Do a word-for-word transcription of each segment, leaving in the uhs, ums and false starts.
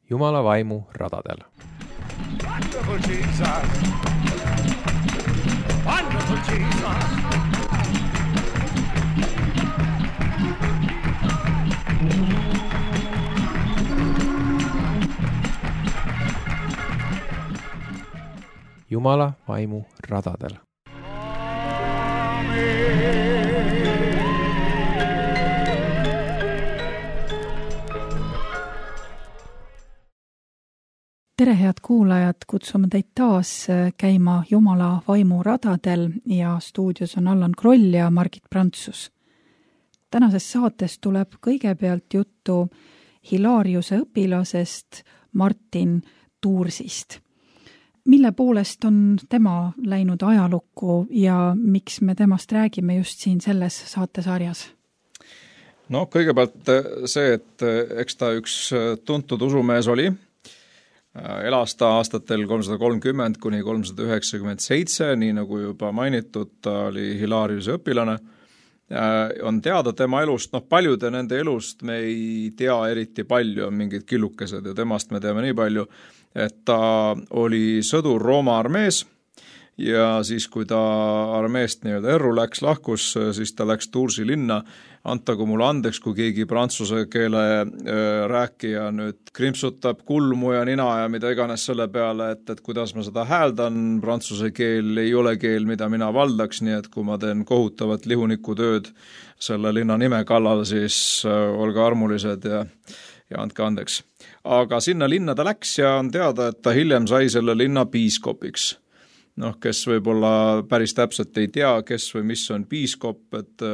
Jumala vaimu radadel. Wonderful Jesus! Wonderful Jesus! Jumala vaimu radadel. Tere, head kuulajad, kutsume teid taas käima Jumala vaimu radadel ja stuudios on Allan Kroll ja Margit Prantsus. Tänases saates tuleb kõigepealt juttu Hilariuse õpilasest Martin Tuursist. Mille poolest on tema läinud ajalukku ja miks me temast räägime just siin selles saatesarjas? No kõigepealt see, et eks ta üks tuntud usumees oli. Elas ta aastatel kolmsada kolmkümmend kuni kolmsada üheksakümmend seitse, nii nagu juba mainitud, ta oli Hilariuse õpilane. On teada tema elust, noh paljude nende elust me ei tea eriti palju, on mingid killukesed ja temast me teame nii palju, et ta oli sõdur Rooma armees ja siis, kui ta armeest nii-öelda erru läks, lahkus, siis ta läks Toursi linna. Antagu mulle andeks, kui keegi prantsuse keele rääkija nüüd krimpsutab kulmu ja nina ja mida iganes selle peale, et, et kuidas ma seda hääldan. Prantsuse keel ei ole keel, mida mina valdaks, nii et kui ma teen kohutavat lihunikutööd selle linna nime kallal, siis olge armulised ja, ja andke andeks. Aga sinna linna ta läks ja on teada, et ta hiljem sai selle linna piiskopiks. Noh, kes võib-olla päris täpselt ei tea, kes või mis on piiskop, et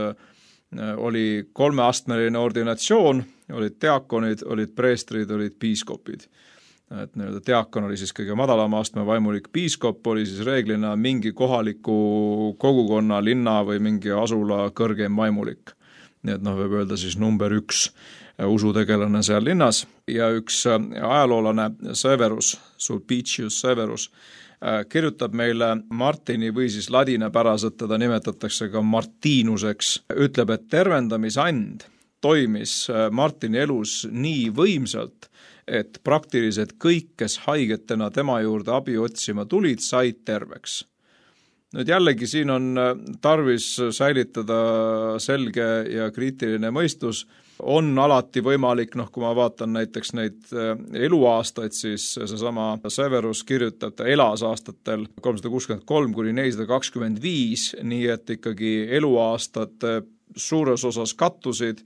oli kolmeastmeline ordinatsioon, olid diakonid, olid preestrid, olid piiskopid. Et nii-öelda diakon oli siis kõige madalama astme vaimulik, piiskop oli siis reeglina mingi kohaliku kogukonna, linna või mingi asula kõrgeim vaimulik. Nii et noh, võib öelda siis number üks usutegelane seal linnas ja üks ajaloolane Severus, Sulpicius Severus, kirjutab meile Martini või siis ladinapäraselt teda nimetatakse ka Martinuseks, ütleb, et tervendamisand toimis Martini elus nii võimsalt, et praktiliselt kõik, kes haigetena tema juurde abi otsima tulid, said terveks. Nüüd jällegi siin on tarvis säilitada selge ja kriitiline mõistus. On alati võimalik, noh kui ma vaatan näiteks neid eluaastaid, siis seesama Severus kirjutab, ta elas aastatel kolmsada kuuskümmend kolm kuni nelisada kakskümmend viis, nii et ikkagi eluaastad suures osas kattusid,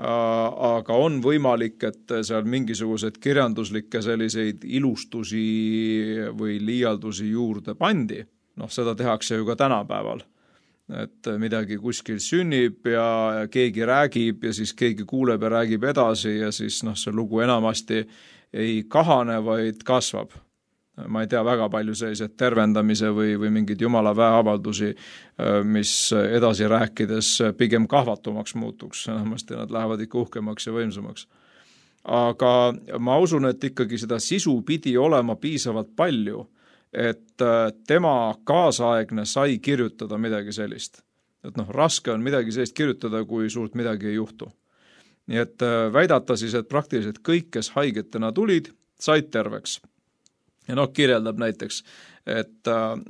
aga on võimalik, et seal mingisugused kirjanduslikke selliseid ilustusi või liialdusi juurde pandi. Noh, seda tehakse ju ka tänapäeval. Et midagi kuskil sünnib ja keegi räägib ja siis keegi kuuleb ja räägib edasi ja siis noh, see lugu enamasti ei kahane, vaid kasvab. Ma ei tea väga palju sellised tervendamise või, või mingid jumala väeavaldusi, mis edasi rääkides pigem kahvatumaks muutuks. Enamasti nad lähevad ikka uhkemaks ja võimsamaks. Aga ma usun, et ikkagi seda sisu pidi olema piisavalt palju, et tema kaasaegne sai kirjutada midagi sellist. Et noh, raske on midagi sellist kirjutada, kui suurt midagi ei juhtu. Nii et väidata siis, et praktiliselt kõik, kes haigetena tulid, said terveks. Ja noh, kirjeldab näiteks, et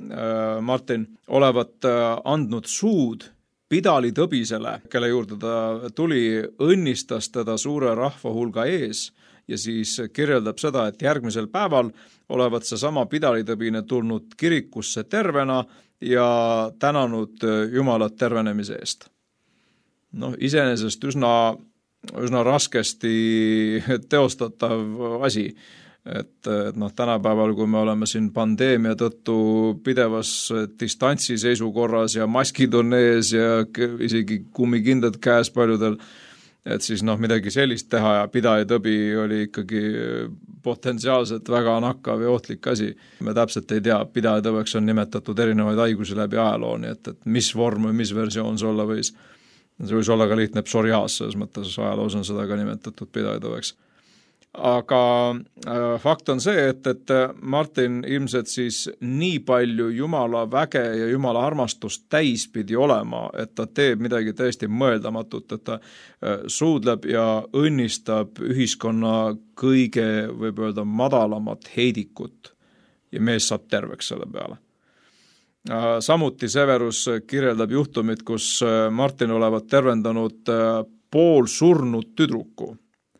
Martin olevat andnud suud Pidali tõbisele, kelle juurde ta tuli, õnnistas teda suure rahva hulga ees ja siis kirjeldab seda, et järgmisel päeval olevat see sama pidalitõbine tulnud kirikusse tervena ja tänanud Jumalat tervenemise eest. Noh, iseenesest üsna, üsna raskesti teostatav asi. Et, et noh, tänapäeval, kui me oleme siin pandeemia tõttu pidevas distantsi seisukorras ja maskid on ees ja isegi kummikindad käes paljudel, et siis noh, midagi sellist teha ja pidajatõbi oli ikkagi potentsiaalselt väga nakkav ja ohtlik asi. Me täpselt ei tea, pidajatõveks on nimetatud erinevaid haigusi läbi ajalooni, et, et mis vorm või mis versioon see olla võis. See võis olla ka lihtne psoriaas, selles mõttes ajaloos on seda ka nimetatud pidajatõveks. aga fakt on see, et, et Martin ilmselt siis nii palju Jumala väge ja Jumala armastust täis pidi olema, et ta teeb midagi täiesti mõeldamatut, et ta suudleb ja õnnistab ühiskonna kõige, võib öelda, madalamat heidikut ja mees saab terveks selle peale. Samuti Severus kirjeldab juhtumit, kus Martin olevat tervendanud pool surnud tüdruku.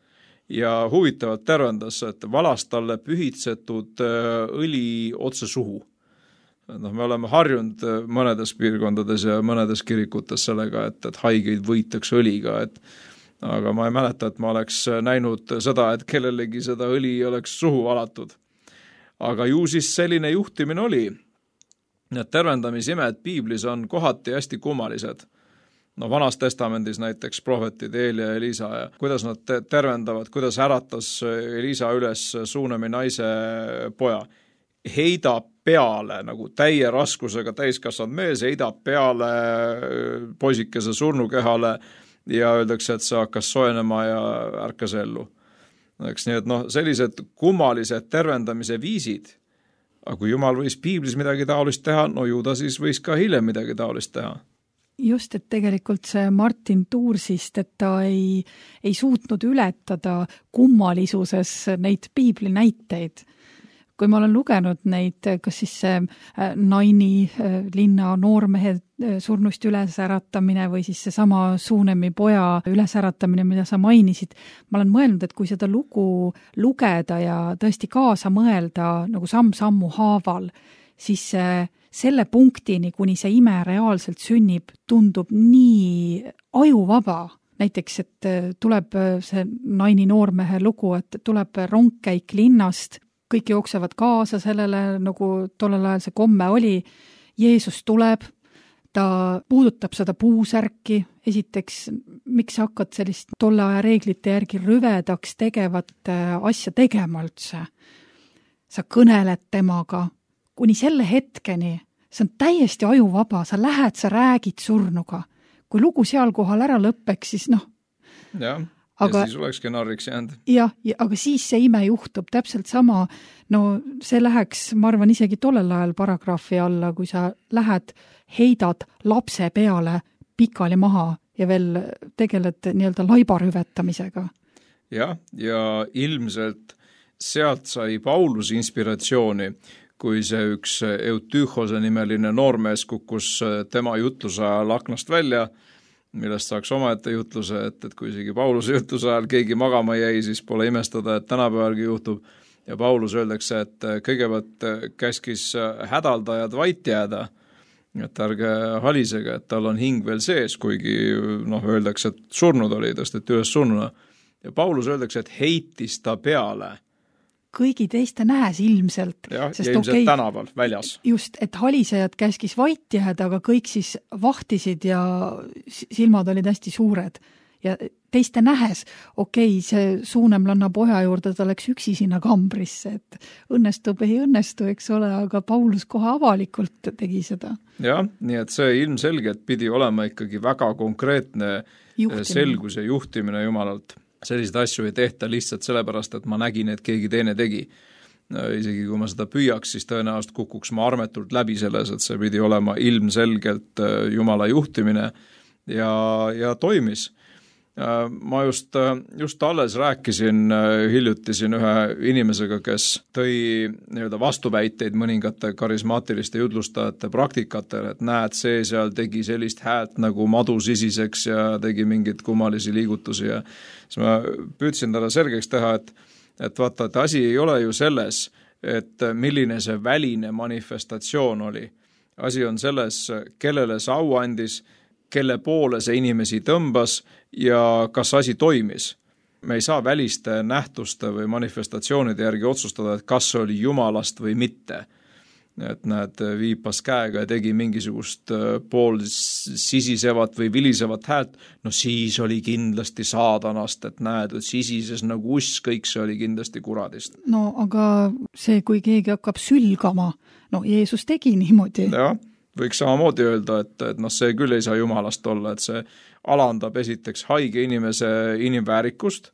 Ja huvitavalt tervendas, et valas talle pühitsetud õli otse suhu. No, me oleme harjunud mõnedes piirkondades ja mõnedes kirikutes sellega, et, et haigeid võitakse õliga, et, aga ma ei mäleta, et ma oleks näinud seda, et kellelegi seda õli oleks suhu valatud. Aga ju siis selline juhtimine oli. Need tervendamisimed piiblis on kohati hästi kummalised. No vanas testamendis näiteks prohvetid Eelia ja Elisa ja kuidas nad tervendavad, kuidas äratas Elisa üles Suunemi naise poja. Heidab peale, nagu täie raskusega täiskasvanud mees, heidab peale poisikese surnukehale ja öeldakse, et see hakkas soenema ja ärkas ellu. Eks nii, et noh, sellised kummalised tervendamise viisid, aga kui Jumal võis piiblis midagi taolist teha, no ju ta siis võis ka hiljem midagi taolist teha. Just, et tegelikult see Martin Tuursist, et ta ei, ei suutnud ületada kummalisuses neid piibli näiteid. Kui ma olen lugenud neid, kas siis see Naini linna noormehe surnust ülesäratamine või siis see sama Suunemi poja ülesäratamine, mida sa mainisid, ma olen mõelnud, et kui seda lugu lugeda ja tõesti kaasa mõelda nagu samm-sammu haaval, siis selle punktini, kuni see ime reaalselt sünnib, tundub nii ajuvaba. Näiteks, et tuleb see Naini noormehe lugu, et tuleb rongkäik linnast, kõik jooksevad kaasa sellele, nagu tollel ajal see komme oli. Jeesus tuleb, ta puudutab seda puusärki. Esiteks, miks sa hakkad sellist tolle aja reeglite järgi rüvedaks tegevat asja tegema üldse? Sa kõneled temaga. Kuni selle hetkeni, see on täiesti ajuvaba, sa lähed, sa räägid surnuga. Kui lugu seal kohal ära lõppeks, siis noh. Ja, aga, ja siis olekski narriks jäänud. Jah, ja, aga siis see ime juhtub täpselt sama. No see läheks, ma arvan, isegi tollel ajal paragraafi alla, kui sa lähed, heidad lapse peale pikali maha ja veel tegeled nii-öelda laibarüvetamisega. Ja, ja ilmselt sealt sai Paulus inspiratsiooni, kui see üks Eutüchose nimeline noormees kukkus tema jutluse ajal aknast välja, millest saaks omaette jutluse, et, et kui isegi Pauluse jutluse ajal keegi magama jäi, siis pole imestada, et tänapäevalgi juhtub. Ja Paulus öeldakse, et kõigepealt käskis hädaldajad vait jääda, et ärge halisega, et tal on hing veel sees, kuigi noh, öeldakse, et surnud oli, tõsteti üles surnuna. Ja Paulus öeldakse, et heitis ta peale kõigi teiste nähes ilmselt. Ja, sest ja ilmselt okay, tänaval, väljas. Just, et halisejad käskis vait jääda, aga kõik siis vahtisid ja silmad olid hästi suured. Ja teiste nähes, okei, okay, see Suunemlanna poja juurde ta läks üksi sinna kambrisse, et õnnestub ei õnnestu, eks ole, aga Paulus kohe avalikult tegi seda. Ja, nii et see ilmselgelt pidi olema ikkagi väga konkreetne juhtimine. Selgus ja juhtimine Jumalalt. Selliseid asju ei tehta lihtsalt sellepärast, et ma nägin, et keegi teine tegi. Isegi kui ma seda püüaks, siis tõenäoliselt kukuks ma armetult läbi selles, et see pidi olema ilmselgelt Jumala juhtimine ja, ja toimis. Ma just, just alles rääkisin hiljuti siin ühe inimesega, kes tõi nii-öelda vastuväiteid mõningate karismaatiliste jutlustajate praktikatele, et näed, see seal tegi sellist häält nagu madu sisiseks ja tegi mingeid kummalisi liigutusi ja siis ma püüdsin talle selgeks teha, et, et vaata, et asi ei ole ju selles, et milline see väline manifestatsioon oli. Asi on selles, kellele see au andis, kelle poole see inimesi tõmbas ja kas asi toimis. Me ei saa väliste nähtuste või manifestatsioonide järgi otsustada, et kas see oli Jumalast või mitte. Et näed, viipas käega ja tegi mingisugust pool sisisevat või vilisevat häält, no siis oli kindlasti saadanast, et näed, et sisises nagu uss, kõik see oli kindlasti kuradist. No aga see, kui keegi hakkab sülgama, no Jeesus tegi niimoodi. Jah. Võiks samamoodi öelda, et, et noh, see küll ei saa Jumalast olla, et see alandab esiteks haige inimese inimväärikust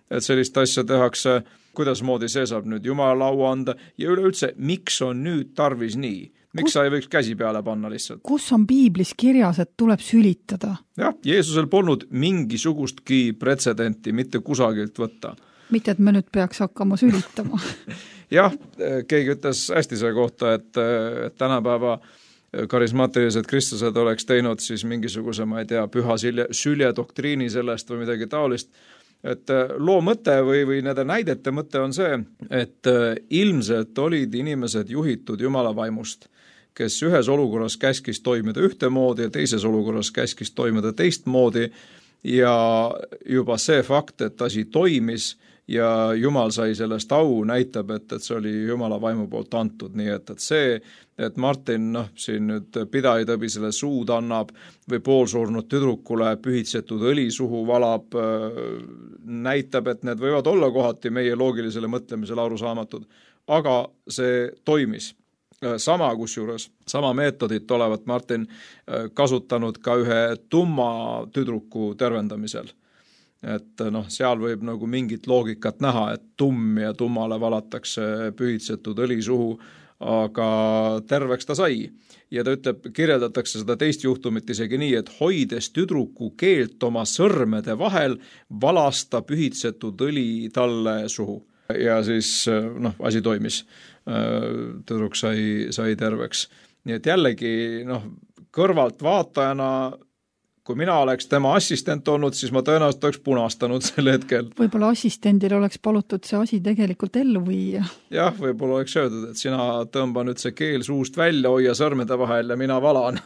et sellist asja tehakse, kuidas moodi see saab nüüd Jumala au anda ja üleüldse, miks on nüüd tarvis nii? Miks kus, sa ei võiks käsi peale panna lihtsalt? Kus on piiblis kirjas, et tuleb sülitada? Jah, Jeesusel polnud mingisugustki pretsedenti mitte kusagilt võtta. Mitte, et me nüüd peaks hakkama sülitama. Jah, keegi ütles hästi selle kohta, et, et tänapäeva karismaatilised kristlased oleks teinud siis mingisuguse, ma ei tea, püha sülje, sülje doktriini sellest või midagi taolist. Et loo mõte või, või nende näidete mõte on see, et ilmselt olid inimesed juhitud Jumala vaimust, kes ühes olukorras käskis toimida ühtemoodi ja teises olukorras käskis toimida teistmoodi ja juba see fakt, et asi toimis ja Jumal sai sellest au, näitab, et, et see oli Jumala vaimu poolt antud, nii et, et see, et Martin noh, siin nüüd pidajatõbisele suud annab või poolsurnud tüdrukule pühitsetud õli suhu valab, näitab, et need võivad olla kohati meie loogilisele mõtlemisele arusaamatud, aga see toimis. Sama kusjuures, sama meetodit olevat Martin kasutanud ka ühe tumma tüdruku tervendamisel. Et noh, seal võib nagu mingit loogikat näha, et tumm ja tummale valatakse pühitsetud õli suhu, aga terveks ta sai. Ja ta ütleb, kirjeldatakse seda teist juhtumit isegi nii, et hoides tüdruku keelt oma sõrmede vahel, valas ta pühitsetud õli talle suhu. Ja siis noh, asi toimis. Tüdruk sai, sai terveks. Nii et jällegi noh, kõrvalt vaatajana, kui mina oleks tema assistent olnud, siis ma tõenäoliselt oleks punastanud sel hetkel. Võib-olla assistendil oleks palutud see asi tegelikult ellu viia. Jah, võib-olla oleks öeldud, et sina tõmba nüüd see keel suust välja, hoia sõrmede vahel ja mina valan.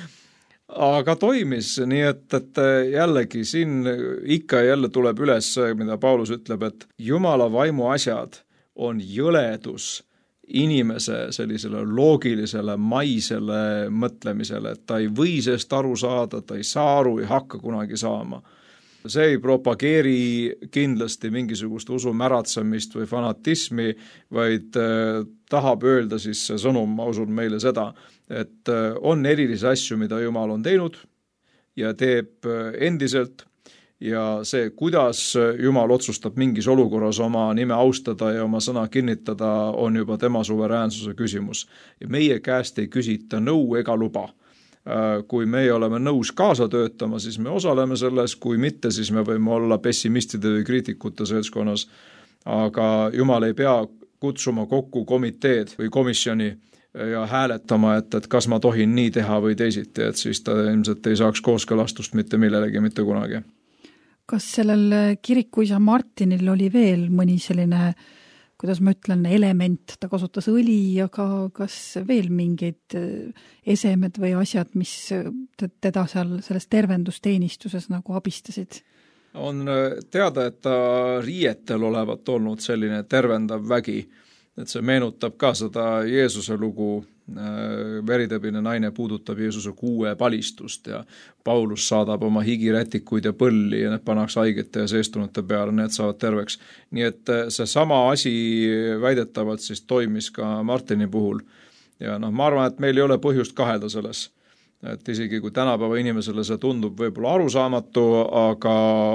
Aga toimis, nii et, et jällegi siin ikka jälle tuleb üles, mida Paulus ütleb, et Jumala vaimu asjad on jõledus inimese sellisele loogilisele, maisele mõtlemisele, et ta ei või sellest aru saada, ta ei saa aru, ei hakka kunagi saama. See ei propageeri kindlasti mingisugust usu märatsemist või fanatismi, vaid tahab öelda siis see sõnum, ma usun meile seda, et on erilisi asju, mida Jumal on teinud ja teeb endiselt ja see, kuidas Jumal otsustab mingis olukorras oma nime austada ja oma sõna kinnitada, on juba tema suveräänsuse küsimus. Ja meie käest ei küsita nõu ega luba. Kui meie oleme nõus kaasa töötama, siis me osaleme selles, kui mitte, siis me võime olla pessimistide või kriitikute seltskonnas. Aga Jumal ei pea kutsuma kokku komiteed või komisjoni ja hääletama, et, et kas ma tohin nii teha või teisiti, et siis ta ilmselt ei saaks kooskõlastust mitte millelegi, mitte kunagi. Kas sellel kirikuisa Martinil oli veel mõni selline, kuidas ma ütlen, element, ta kasutas õli, aga kas veel mingid esemed või asjad, mis teda seal selles tervendusteenistuses nagu abistasid? On teada, et ta riietel olevat olnud selline tervendav vägi, et see meenutab ka seda Jeesuse lugu, veritõbine naine puudutab Jeesuse kuue palistust ja Paulus saadab oma higirätikuid ja põlli ja need pannakse haigete ja seestunute peale, need saavad terveks. Nii et see sama asi väidetavalt siis toimis ka Martini puhul ja noh, ma arvan, et meil ei ole põhjust kahelda selles. Et isegi kui tänapäeva inimesele see tundub võib-olla arusaamatu, aga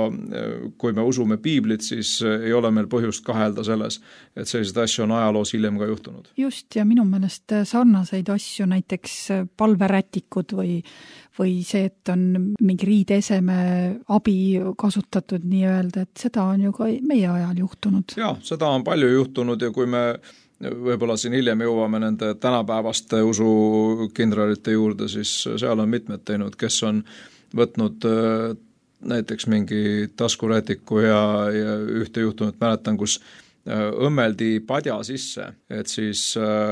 kui me usume piiblit, siis ei ole meil põhjust kahelda selles, et sellised asju on ajaloos hiljem ka juhtunud. Just, ja minu meelest sarnaseid asju, näiteks palverätikud või, või see, et on mingi riideseme abi kasutatud nii-öelda, et seda on ju ka meie ajal juhtunud. Jah, seda on palju juhtunud ja kui me võib-olla siin hiljem jõuame nende tänapäevaste usukindralite juurde, siis seal on mitmed teinud, kes on võtnud näiteks mingi taskurätiku ja, ja ühte juhtumit mäletan, kus õmmeldi padja sisse, et siis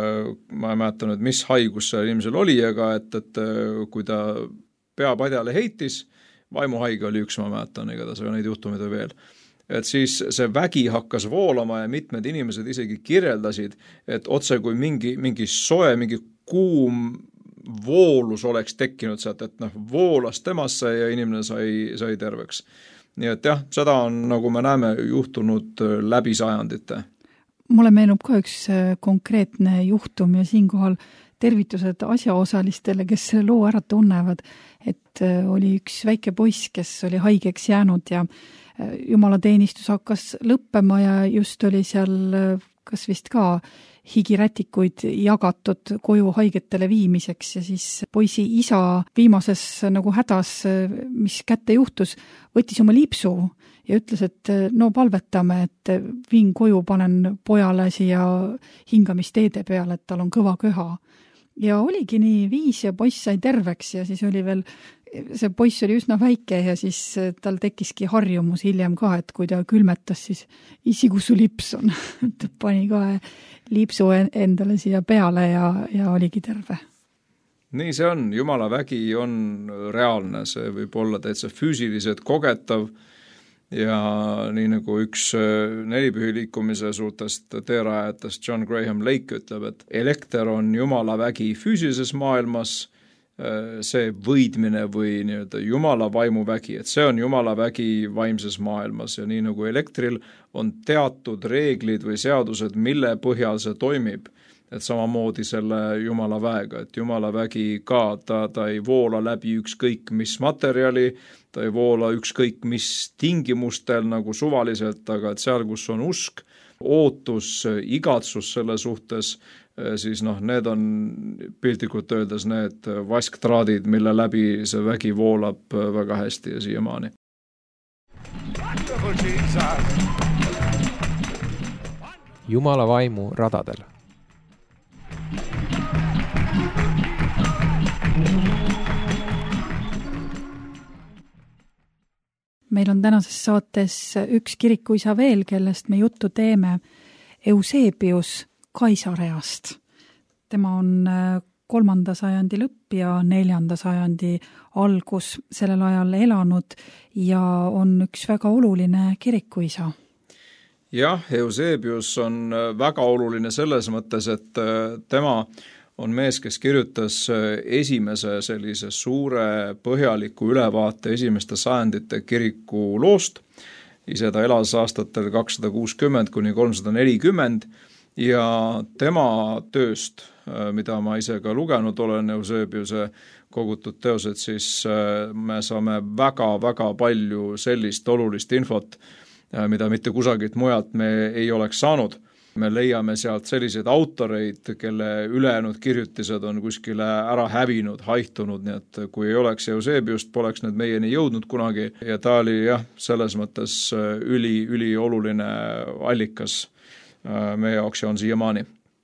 ma ei mäleta nüüd, mis haigus seal inimesel oli, aga et, et kui ta peapadjale heitis, vaimuhaige oli üks, ma mäletan, igatahes aga neid juhtumid või veel. Et siis see vägi hakkas voolama ja mitmed inimesed isegi kirjeldasid, et otse kui mingi, mingi soe, mingi kuum voolus oleks tekkinud sealt, et noh, voolas temasse ja inimene sai, sai terveks. Nii et jah, seda on, nagu me näeme, juhtunud läbi sajandite. Mulle meenub ka üks konkreetne juhtum ja siinkohal tervitused asjaosalistele, kes selle loo ära tunnevad, et oli üks väike poiss, kes oli haigeks jäänud ja jumalateenistus hakkas lõppema ja just oli seal kas vist ka higirätikuid jagatud koju haigetele viimiseks ja siis poisi isa viimases nagu hädas, mis kätte juhtus, võttis oma lipsu ja ütles, et no palvetame, et viin koju, panen pojale siia hingamisteede peale, et tal on kõva köha. Ja oligi nii viis ja poiss sai terveks ja siis oli veel, see poiss oli üsna väike ja siis tal tekkiski harjumus hiljem ka, et kui ta külmetas, siis isi, kus su lips on. Ta pani kohe lipsu endale siia peale ja, ja oligi terve. Nii see on, Jumala vägi on reaalne, see võib olla täitsa füüsiliselt kogetav ja nii nagu üks nelipühi liikumise suurtest teerajatest John Graham Lake ütleb, et elekter on Jumala vägi füüsilises maailmas, see võidmine või nii-öelda Jumala vaimuvägi, et see on Jumala vägi vaimses maailmas ja nii nagu elektril on teatud reeglid või seadused, mille põhjal see toimib, et samamoodi selle Jumala väega, et Jumala vägi ka, ta, ta ei voola läbi ükskõik mis materjali, ta ei voola ükskõik mis tingimustel nagu suvaliselt, aga et seal, kus on usk, ootus, igatsus selle suhtes, siis noh, need on piltlikult öeldes need vasktraadid, mille läbi see vägi voolab väga hästi ja siiamaani. Jumala vaimu radadel. Meil on tänases saates üks kirikuisa veel, kellest me juttu teeme, Eusebius Kaisareast. Tema on kolmanda sajandi lõpp ja neljanda sajandi algus sellel ajal elanud ja on üks väga oluline kirikuisa. Jah, Eusebius on väga oluline selles mõttes, et tema on mees, kes kirjutas esimese sellise suure põhjaliku ülevaate esimeste sajandite kiriku loost. Ise ta elas aastatel kakssada kuuskümmend kuni kolmsada nelikümmend ja tema tööst, mida ma ise ka lugenud olen, Eusebiuse kogutud teosed, siis me saame väga-väga palju sellist olulist infot, mida mitte kusagilt mujalt me ei oleks saanud. Me leiame sealt selliseid autoreid, kelle ülejäänud kirjutised on kuskile ära hävinud, haihtunud, nii et kui ei oleks Eusebiust, poleks need meieni jõudnud kunagi ja ta oli jah, selles mõttes üli, üli oluline allikas meie jaoks ja on siiamaani.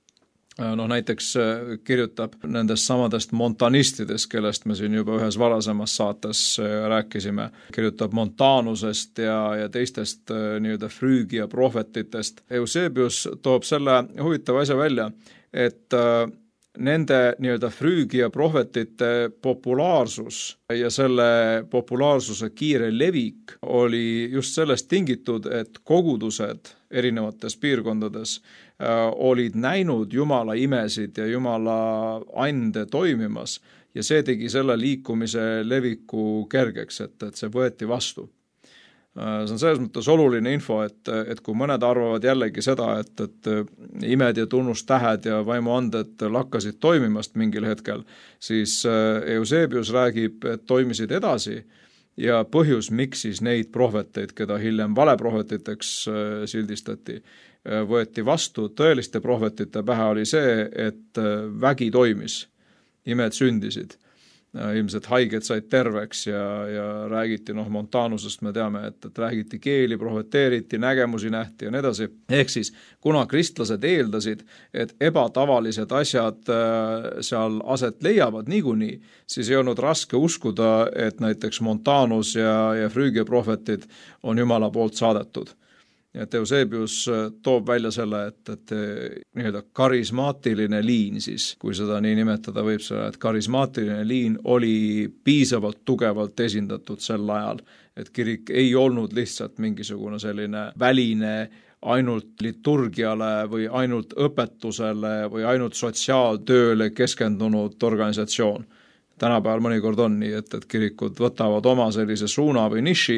No näiteks kirjutab nendest samadest montanistidest, kellest me siin juba ühes varasemas saates rääkisime, kirjutab Montanusest ja, ja teistest nii-öelda Früügia prohvetitest. Eusebius toob selle huvitava asja välja, et nende nii-öelda Früügia prohvetite populaarsus ja selle populaarsuse kiire levik oli just sellest tingitud, et kogudused erinevates piirkondades olid näinud Jumala imesid ja Jumala ande toimimas ja see tegi selle liikumise leviku kergeks, et, et see võeti vastu. See on selles mõttes oluline info, et, et kui mõned arvavad jällegi seda, et, et imed ja tunnustähed ja vaimuanded lakkasid toimimast mingil hetkel, siis Eusebius räägib, et toimisid edasi ja põhjus, miks siis neid prohveteid, keda hiljem valeprohvetiteks sildistati, võeti vastu tõeliste prohvetite pähe oli see, et vägi toimis, imed sündisid. Ilmselt haiged said terveks ja, ja räägiti, noh, Montanusest me teame, et, et räägiti keeli, prohveteeriti, nägemusi nähti ja nii edasi. Ehk siis, kuna kristlased eeldasid, et ebatavalised asjad seal aset leiavad niikuinii, siis ei olnud raske uskuda, et näiteks Montanus ja, ja Früügia prohvetid on Jumala poolt saadetud. Et Eusebius toob välja selle, et, et nii-öelda karismaatiline liin siis, kui seda nii nimetada võib selle, et karismaatiline liin oli piisavalt tugevalt esindatud sel ajal, et kirik ei olnud lihtsalt mingisugune selline väline ainult liturgiale või ainult õpetusele või ainult sotsiaaltööle keskendunud organisatsioon. Tänapäeval mõnikord on nii, et, et kirikud võtavad oma sellise suuna või niši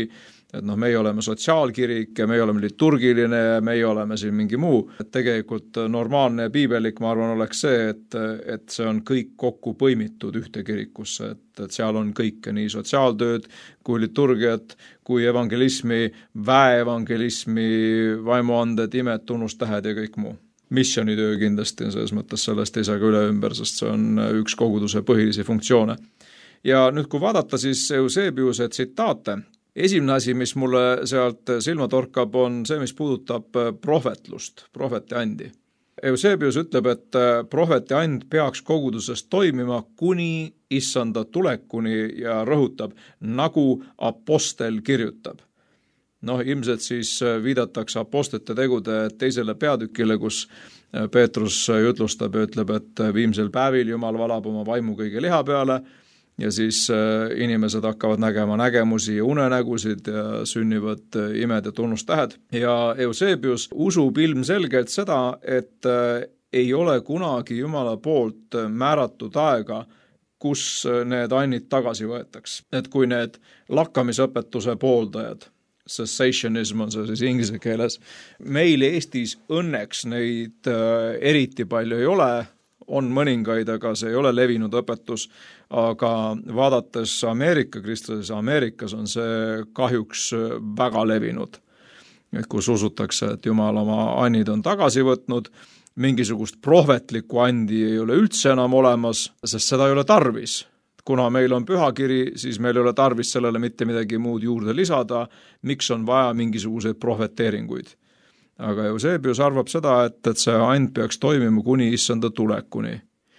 et noh, meie oleme sotsiaalkirik ja meie oleme liturgiline ja meie oleme siin mingi muu. Et tegelikult normaalne ja piibelik, ma arvan, oleks see, et, et see on kõik kokku põimitud ühte kirikusse, et, et seal on kõike, nii sotsiaaltööd kui liturgiat, kui evangelismi, väeevangelismi, vaimuanded, imed, tunnustähed ja kõik muu. Missionitöö kindlasti selles mõttes sellest ei saa ka üle ümber, sest see on üks koguduse põhilisi funktsioone. Ja nüüd, kui vaadata siis Eusebiuse tsitaate, esimene asi, mis mulle sealt silma torkab, on see, mis puudutab prohvetlust, prohveti andi. Eusebius ütleb, et prohveti and peaks koguduses toimima kuni issanda tulekuni ja rõhutab, nagu apostel kirjutab. Noh, ilmselt siis viidatakse apostlite tegude teisele peatükile, kus Peetrus jutlustab ja ütleb, et viimsel päevil Jumal valab oma vaimu kõige liha peale ja siis inimesed hakkavad nägema nägemusi ja unenägusid ja sünnivad imed ja tunnustähed. Ja Eusebius usub ilmselgelt seda, et ei ole kunagi Jumala poolt määratud aega, kus need annid tagasi võetaks. Et kui need lakkamisõpetuse pooldajad, cessationism on see siis inglise keeles. Meil Eestis õnneks neid äh, eriti palju ei ole, on mõningaid, aga see ei ole levinud õpetus, aga vaadates Ameerika kristlases, Ameerikas on see kahjuks väga levinud, et kus usutakse, et Jumal oma annid on tagasi võtnud, mingisugust prohvetlikku andi ei ole üldse enam olemas, sest seda ei ole tarvis. Kuna meil on pühakiri, siis meil ei ole tarvis sellele mitte midagi muud juurde lisada, miks on vaja mingisuguseid prohveteeringuid. Aga Eusebius arvab seda, et, et see and peaks toimima kuni issanda tulekuni.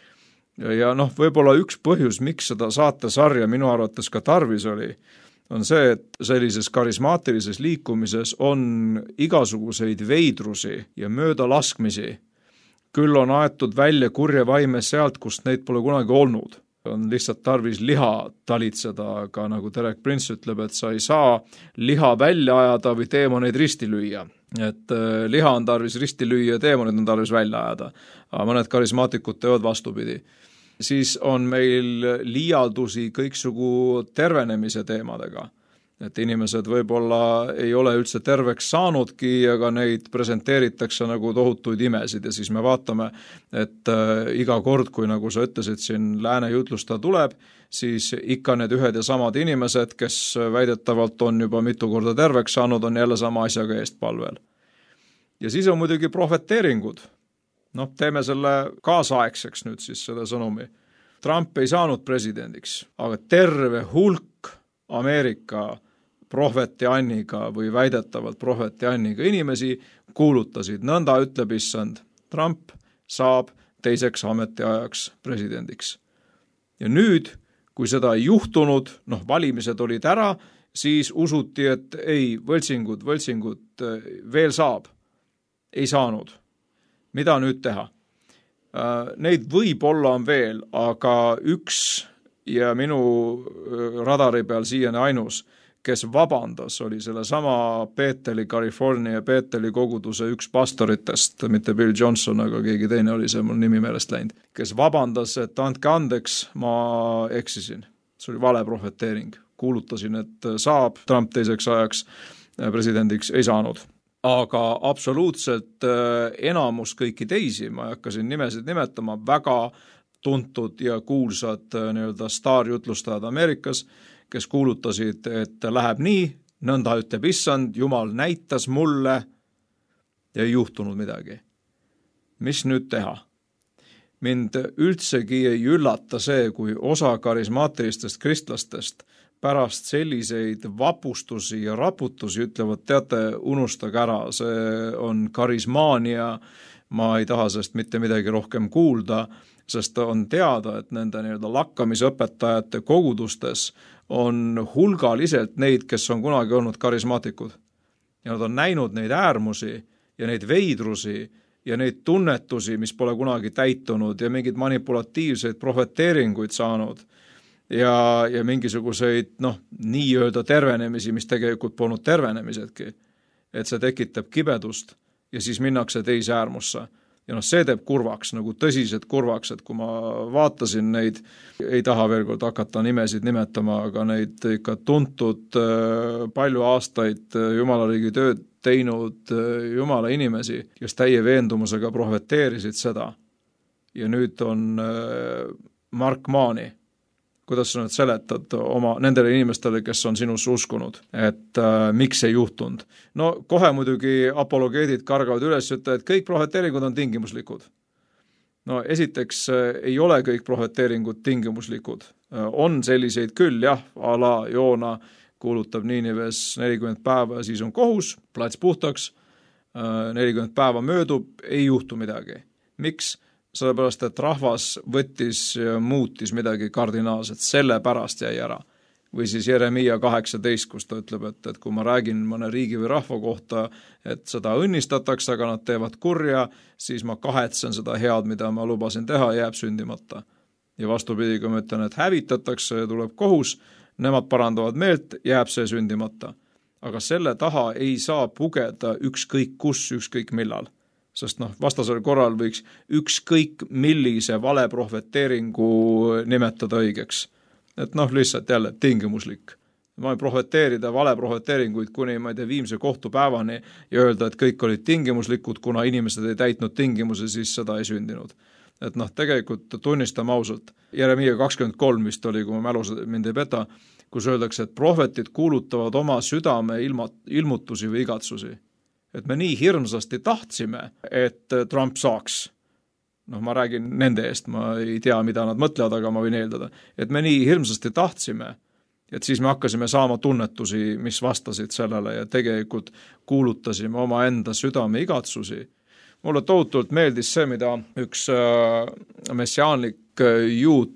Ja, ja noh, võib-olla üks põhjus, miks seda saatesarja minu arvates ka tarvis oli, on see, et sellises karismaatilises liikumises on igasuguseid veidrusi ja möödalaskmisi. Küll on aetud välja kurje vaime sealt, kust neid pole kunagi olnud. On lihtsalt tarvis liha talitseda, aga nagu Derek Prince ütleb, et sa ei saa liha välja ajada või teemoneid risti lüüa. Et äh, liha on tarvis risti lüüa ja teemonid on tarvis välja ajada. Aga mõned karismaatikud teevad vastupidi. Siis on meil liialdusi kõiksugu tervenemise teemadega. Et inimesed võib-olla ei ole üldse terveks saanudki, aga neid presenteeritakse nagu tohutuid imesid ja siis me vaatame, et äh, iga kord, kui nagu sa ütlesid, siin lääne jutlusta tuleb, siis ikka need ühed ja samad inimesed, kes väidetavalt on juba mitu korda terveks saanud, on jälle sama asjaga eest palvel. Ja siis on muidugi prohveteeringud. Noh, teeme selle kaasaegseks nüüd siis selle sõnumi. Trump ei saanud presidendiks, aga terve hulk Ameerika prohveti anniga või väidetavalt prohveti anniga inimesi kuulutasid, nõnda ütleb issand, Trump saab teiseks ametiajaks presidendiks. Ja nüüd, kui seda ei juhtunud, noh, valimised olid ära, siis usuti, et ei, võltsingud, võltsingud veel saab. Ei saanud. Mida nüüd teha? Neid võib-olla on veel, aga üks ja minu radari peal siiani ainus, kes vabandas, oli selle sama Betheli, California Betheli koguduse üks pastoritest, mitte Bill Johnson, aga keegi teine oli see mul nimi meelest läinud, kes vabandas, et andke andeks, ma eksisin. See oli vale prohveteering. Kuulutasin, et saab Trump teiseks ajaks presidendiks, ei saanud. Aga absoluutselt enamus kõiki teisi, ma hakkasin nimesid nimetama, väga tuntud ja kuulsad nii-öelda staarjutlustajad Ameerikas, kes kuulutasid, et läheb nii, nõnda ütleb issand, Jumal näitas mulle ja ei juhtunud midagi. Mis nüüd teha? Mind üldsegi ei üllata see, kui osa karismaatilistest kristlastest pärast selliseid vapustusi ja raputusi ütlevad, teate, unustage ära, see on karismaania, ma ei taha sest mitte midagi rohkem kuulda, sest on teada, et nende nii-öelda lakkamisõpetajate kogudustes on hulgaliselt neid, kes on kunagi olnud karismaatikud. Ja nad on näinud neid äärmusi ja neid veidrusi ja neid tunnetusi, mis pole kunagi täitunud ja mingid manipulatiivseid prohveteeringuid saanud ja, ja mingisuguseid, noh, nii-öelda tervenemisi, mis tegelikult polnud tervenemisedki. Et see tekitab kibedust ja siis minnakse teise äärmusse. ja noh, see teeb kurvaks, nagu tõsiselt kurvaks, et kui ma vaatasin neid, ei taha veel kord hakata nimesid nimetama, aga neid ikka tuntud palju aastaid Jumalariigi tööd teinud Jumala inimesi, kes täie veendumusega prohveteerisid seda. Ja nüüd on Mark Maani. Kuidas sa nüüd seletad oma nendele inimestele, kes on sinusse uskunud, et äh, miks ei juhtunud? No kohe muidugi apologeedid kargavad üles, et kõik prohveteeringud on tingimuslikud. No esiteks äh, ei ole kõik prohveteeringud tingimuslikud. Äh, on selliseid küll, jah, a la Joona kuulutab Niinives nelikümmend päeva ja siis on kohus, plats puhtaks, äh, nelikümmend päeva möödub, ei juhtu midagi. Miks? Sellepärast, et rahvas võttis ja muutis midagi kardinaalset, selle pärast jäi ära. Või siis Jeremia kaheksateist, kus ta ütleb, et, et kui ma räägin mõne riigi või rahva kohta, et seda õnnistatakse, aga nad teevad kurja, siis ma kahetsen seda head, mida ma lubasin teha, jääb sündimata. Ja vastupidi, kui ma ütlen, et hävitatakse ja tuleb kohus, nemad parandavad meelt, jääb see sündimata. Aga selle taha ei saa pugeda ükskõik kus, ükskõik millal. Sest noh, vastasel korral võiks ükskõik millise valeprohveteeringu nimetada õigeks. Et noh, lihtsalt jälle tingimuslik. Ma ei prohveteerida valeprohveteeringuid kuni ma ei tea viimse kohtupäevani ja öelda, et kõik olid tingimuslikud, kuna inimesed ei täitnud tingimusi, siis seda ei sündinud. Et noh, tegelikult tunnistame ausalt. Jeremia kakskümmend kolm vist oli, kui ma mälus mind ei peta, kus öeldakse, et prohvetid kuulutavad oma südame ilma, ilmutusi või igatsusi. Et me nii hirmsasti tahtsime, et Trump saaks. Noh, ma räägin nende eest, ma ei tea, mida nad mõtlevad, aga ma võin eeldada. Et me nii hirmsasti tahtsime, et siis me hakkasime saama tunnetusi, mis vastasid sellele ja tegelikult kuulutasime oma enda südame igatsusi. Mulle tohutult meeldis see, mida üks messiaanlik juut,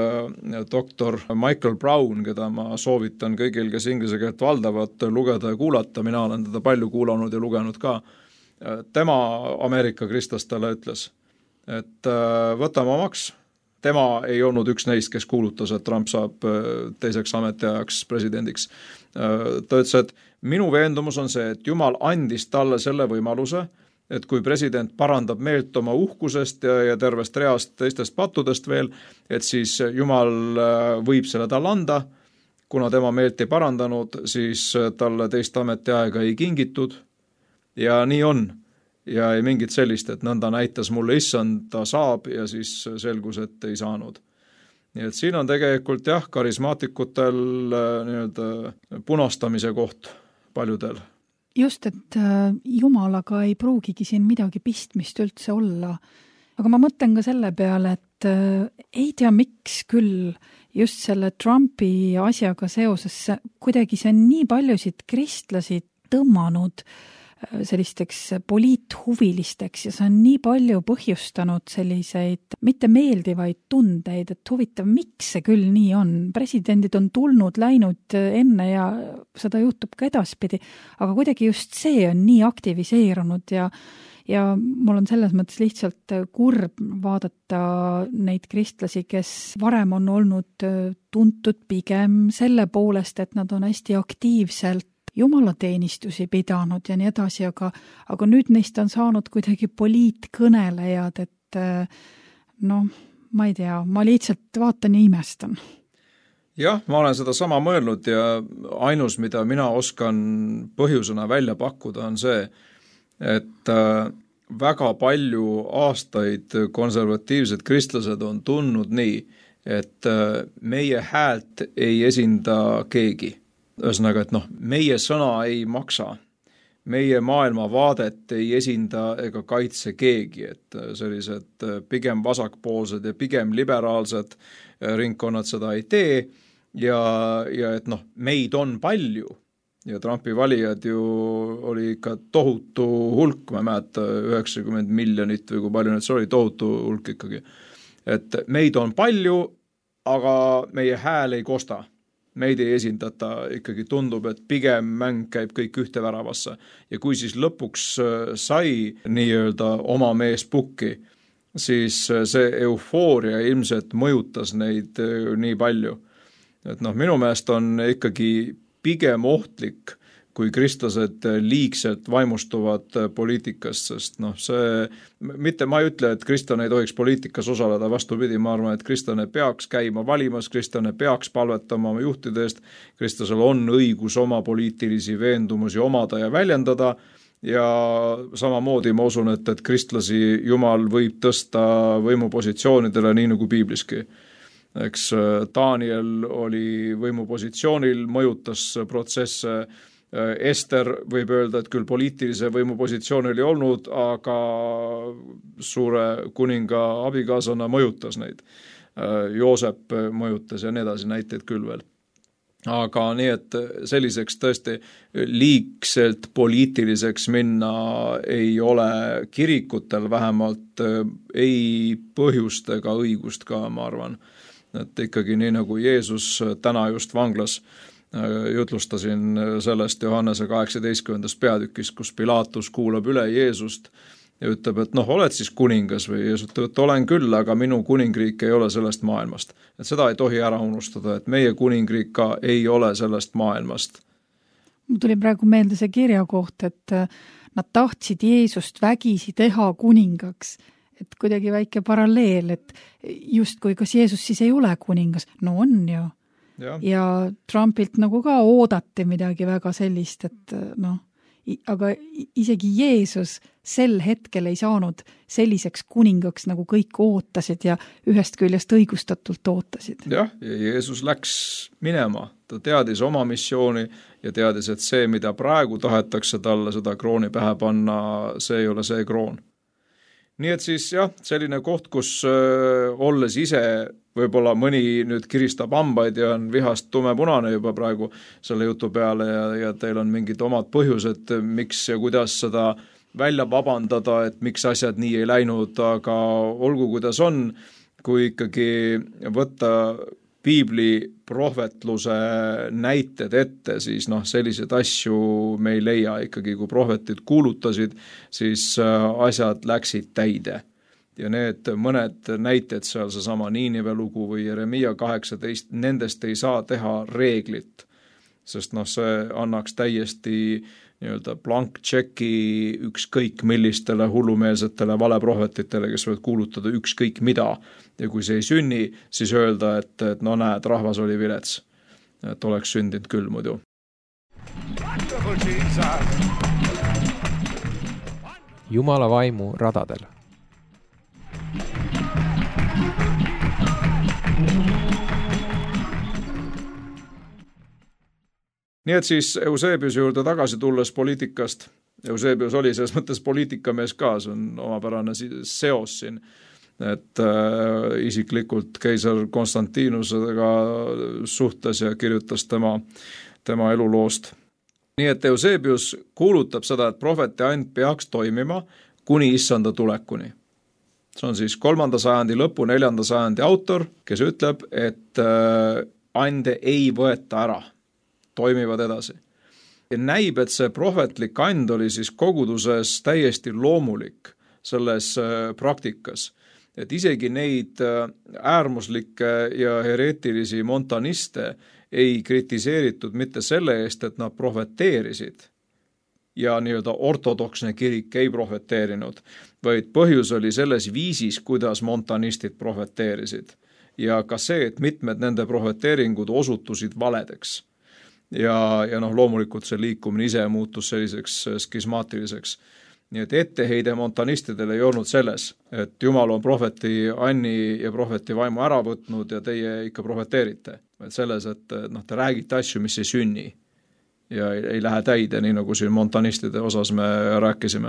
doktor Michael Brown, keda ma soovitan kõigil, kes inglise keelt valdavad, lugeda ja kuulata, mina olen teda palju kuulanud ja lugenud ka. Tema Ameerika kristlastele ütles, et võtame omaks, tema ei olnud üks neist, kes kuulutas, et Trump saab teiseks ametiajaks presidendiks. Ta ütles, et minu veendumus on see, et Jumal andis talle selle võimaluse, et kui president parandab meelt oma uhkusest ja, ja tervest reast teistest pattudest veel, et siis Jumal võib selle talle anda, kuna tema meelt ei parandanud, siis talle teist ametiaega ei kingitud ja nii on. Ja ei mingit sellist, et nõnda näitas mulle issand, ta saab ja siis selgus, et ei saanud. Nii et siin on tegelikult jah, karismaatikutel nii-öelda punastamise koht paljudel. Just, et Jumalaga ei pruugigi siin midagi pistmist üldse olla. Aga ma mõtlen ka selle peale, et ei tea miks küll just selle Trumpi asjaga seoses, kuidagi see on nii paljusid kristlasi tõmmanud sellisteks poliithuvilisteks ja see on nii palju põhjustanud selliseid mitte meeldivaid tundeid, et huvitav, miks see küll nii on. Presidendid on tulnud, läinud enne ja seda juhtub ka edaspidi, aga kuidagi just see on nii aktiviseerunud ja ja mul on selles mõttes lihtsalt kurb vaadata neid kristlasi, kes varem on olnud tuntud pigem selle poolest, et nad on hästi aktiivselt jumalateenistusi pidanud ja nii edasi, aga, aga nüüd neist on saanud kuidagi poliitkõnelejad, et noh, ma ei tea, ma lihtsalt vaatan ja imestan. Jah, ma olen seda sama mõelnud ja ainus, mida mina oskan põhjusena välja pakkuda, on see, et väga palju aastaid konservatiivsed kristlased on tundnud nii, et meie häält ei esinda keegi. Ühesõnaga, et noh, meie sõna ei maksa, meie maailmavaadet ei esinda ega kaitse keegi, et sellised pigem vasakpoolsed ja pigem liberaalsed ringkonnad seda ei tee ja, ja et noh, meid on palju ja Trumpi valijad ju oli ikka tohutu hulk, ma määta üheksakümmend miljonit või kui palju nüüd see oli, tohutu hulk ikkagi. Et meid on palju, aga meie hääl ei kosta. Meid ei esindata, ikkagi tundub, et pigem mäng käib kõik ühte väravasse. Ja kui siis lõpuks sai nii-öelda oma mees pukki, siis see eufooria ilmselt mõjutas neid nii palju. Et noh, minu meelest on ikkagi pigem ohtlik, kui kristlased liigselt vaimustuvad poliitikast, sest noh, see, mitte ma ei ütle, et kristlane ei tohiks poliitikas osaleda, vastupidi, ma arvan, et kristlane peaks käima valimas, kristlane peaks palvetama oma juhtide eest, kristlasel on õigus oma poliitilisi veendumusi omada ja väljendada ja samamoodi ma usun, et, et kristlasi Jumal võib tõsta võimupositsioonidele nii nagu piibliski. Eks Daniel oli võimupositsioonil, mõjutas protsesse, Ester võib öelda, et küll poliitilise võimupositsioon oli olnud, aga suure kuninga abikaasana mõjutas neid. Joosep mõjutas ja nii edasi, näiteid küll veel. Aga nii, et selliseks tõesti liigselt poliitiliseks minna ei ole kirikutel vähemalt ei põhjust ega õigust ka, ma arvan. Et ikkagi nii nagu Jeesus täna just vanglas jutlustasin sellest Johannese kaheksateistkümnendas peatükis, kus Pilaatus kuulab üle Jeesust ja ütleb, et noh, oled siis kuningas või Jeesus ütleb, et olen küll, aga minu kuningriik ei ole sellest maailmast. Et seda ei tohi ära unustada, et meie kuningriik ka ei ole sellest maailmast. Mul tuli praegu meelde see kirja koht, et nad tahtsid Jeesust vägisi teha kuningaks. Et kuidagi väike paralleel, et justkui kas Jeesus siis ei ole kuningas? No on ju. Ja. ja Trumpilt nagu ka oodati midagi väga sellist, et noh, aga isegi Jeesus sel hetkel ei saanud selliseks kuningaks, nagu kõik ootasid ja ühest küljest õigustatult ootasid. Jah, ja Jeesus läks minema, ta teadis oma missiooni ja teadis, et see, mida praegu tahetakse talle seda krooni pähe panna, see ei ole see kroon. Nii et siis jah, selline koht, kus öö, olles ise võib-olla mõni nüüd kiristab hambaid ja on vihast tumepunane juba praegu selle jutu peale ja, ja teil on mingid omad põhjused, miks ja kuidas seda välja vabandada, et miks asjad nii ei läinud, aga olgu kuidas on, kui ikkagi võtta piibli prohvetluse näited ette, siis noh, sellised asju me ei leia ikkagi, kui prohvetid kuulutasid, siis asjad läksid täide. Ja need mõned näited seal seesama Niinive lugu või Jeremia kaheksateist, nendest ei saa teha reeglit, sest noh, see annaks täiesti nii-öelda blank tšeki ükskõik millistele hullumeelsetele valeprohvetitele, kes võivad kuulutada ükskõik mida. Ja kui see ei sünni, siis öelda, et, et no näed, rahvas oli vilets. Et oleks sündinud küll muidu. Jumala vaimu radadel. Nii et siis Eusebiuse juurde tagasi tulles poliitikast, Eusebius oli selles mõttes poliitikamees ka, see on omapärane seos siin, et äh, isiklikult keisar Konstantinusega suhtes ja kirjutas tema, tema eluloost. Nii et Eusebius kuulutab seda, et prohveti and peaks toimima kuni issanda tulekuni. See on siis kolmanda sajandi lõpu, neljanda sajandi autor, kes ütleb, et äh, ande ei võeta ära, toimivad edasi. Ja näib, et see prohvetlik and oli siis koguduses täiesti loomulik selles praktikas. Et isegi neid äärmuslikke ja hereetilisi montaniste ei kritiseeritud mitte selle eest, et nad prohveteerisid ja nii-öelda ortodoksne kirik ei prohveteerinud, vaid põhjus oli selles viisis, kuidas montanistid prohveteerisid. Ja ka see, et mitmed nende prohveteeringud osutusid valedeks. Ja, ja noh, loomulikult see liikumine ise muutus selliseks skismaatiliseks. Nii et etteheide montanistidele ei olnud selles, et Jumal on prohveti anni ja prohveti vaimu ära võtnud ja teie ikka prohveteerite. Et selles, et noh, te räägite asju, mis ei sünni ja ei, ei lähe täide, nii nagu siin montanistide osas me rääkisime.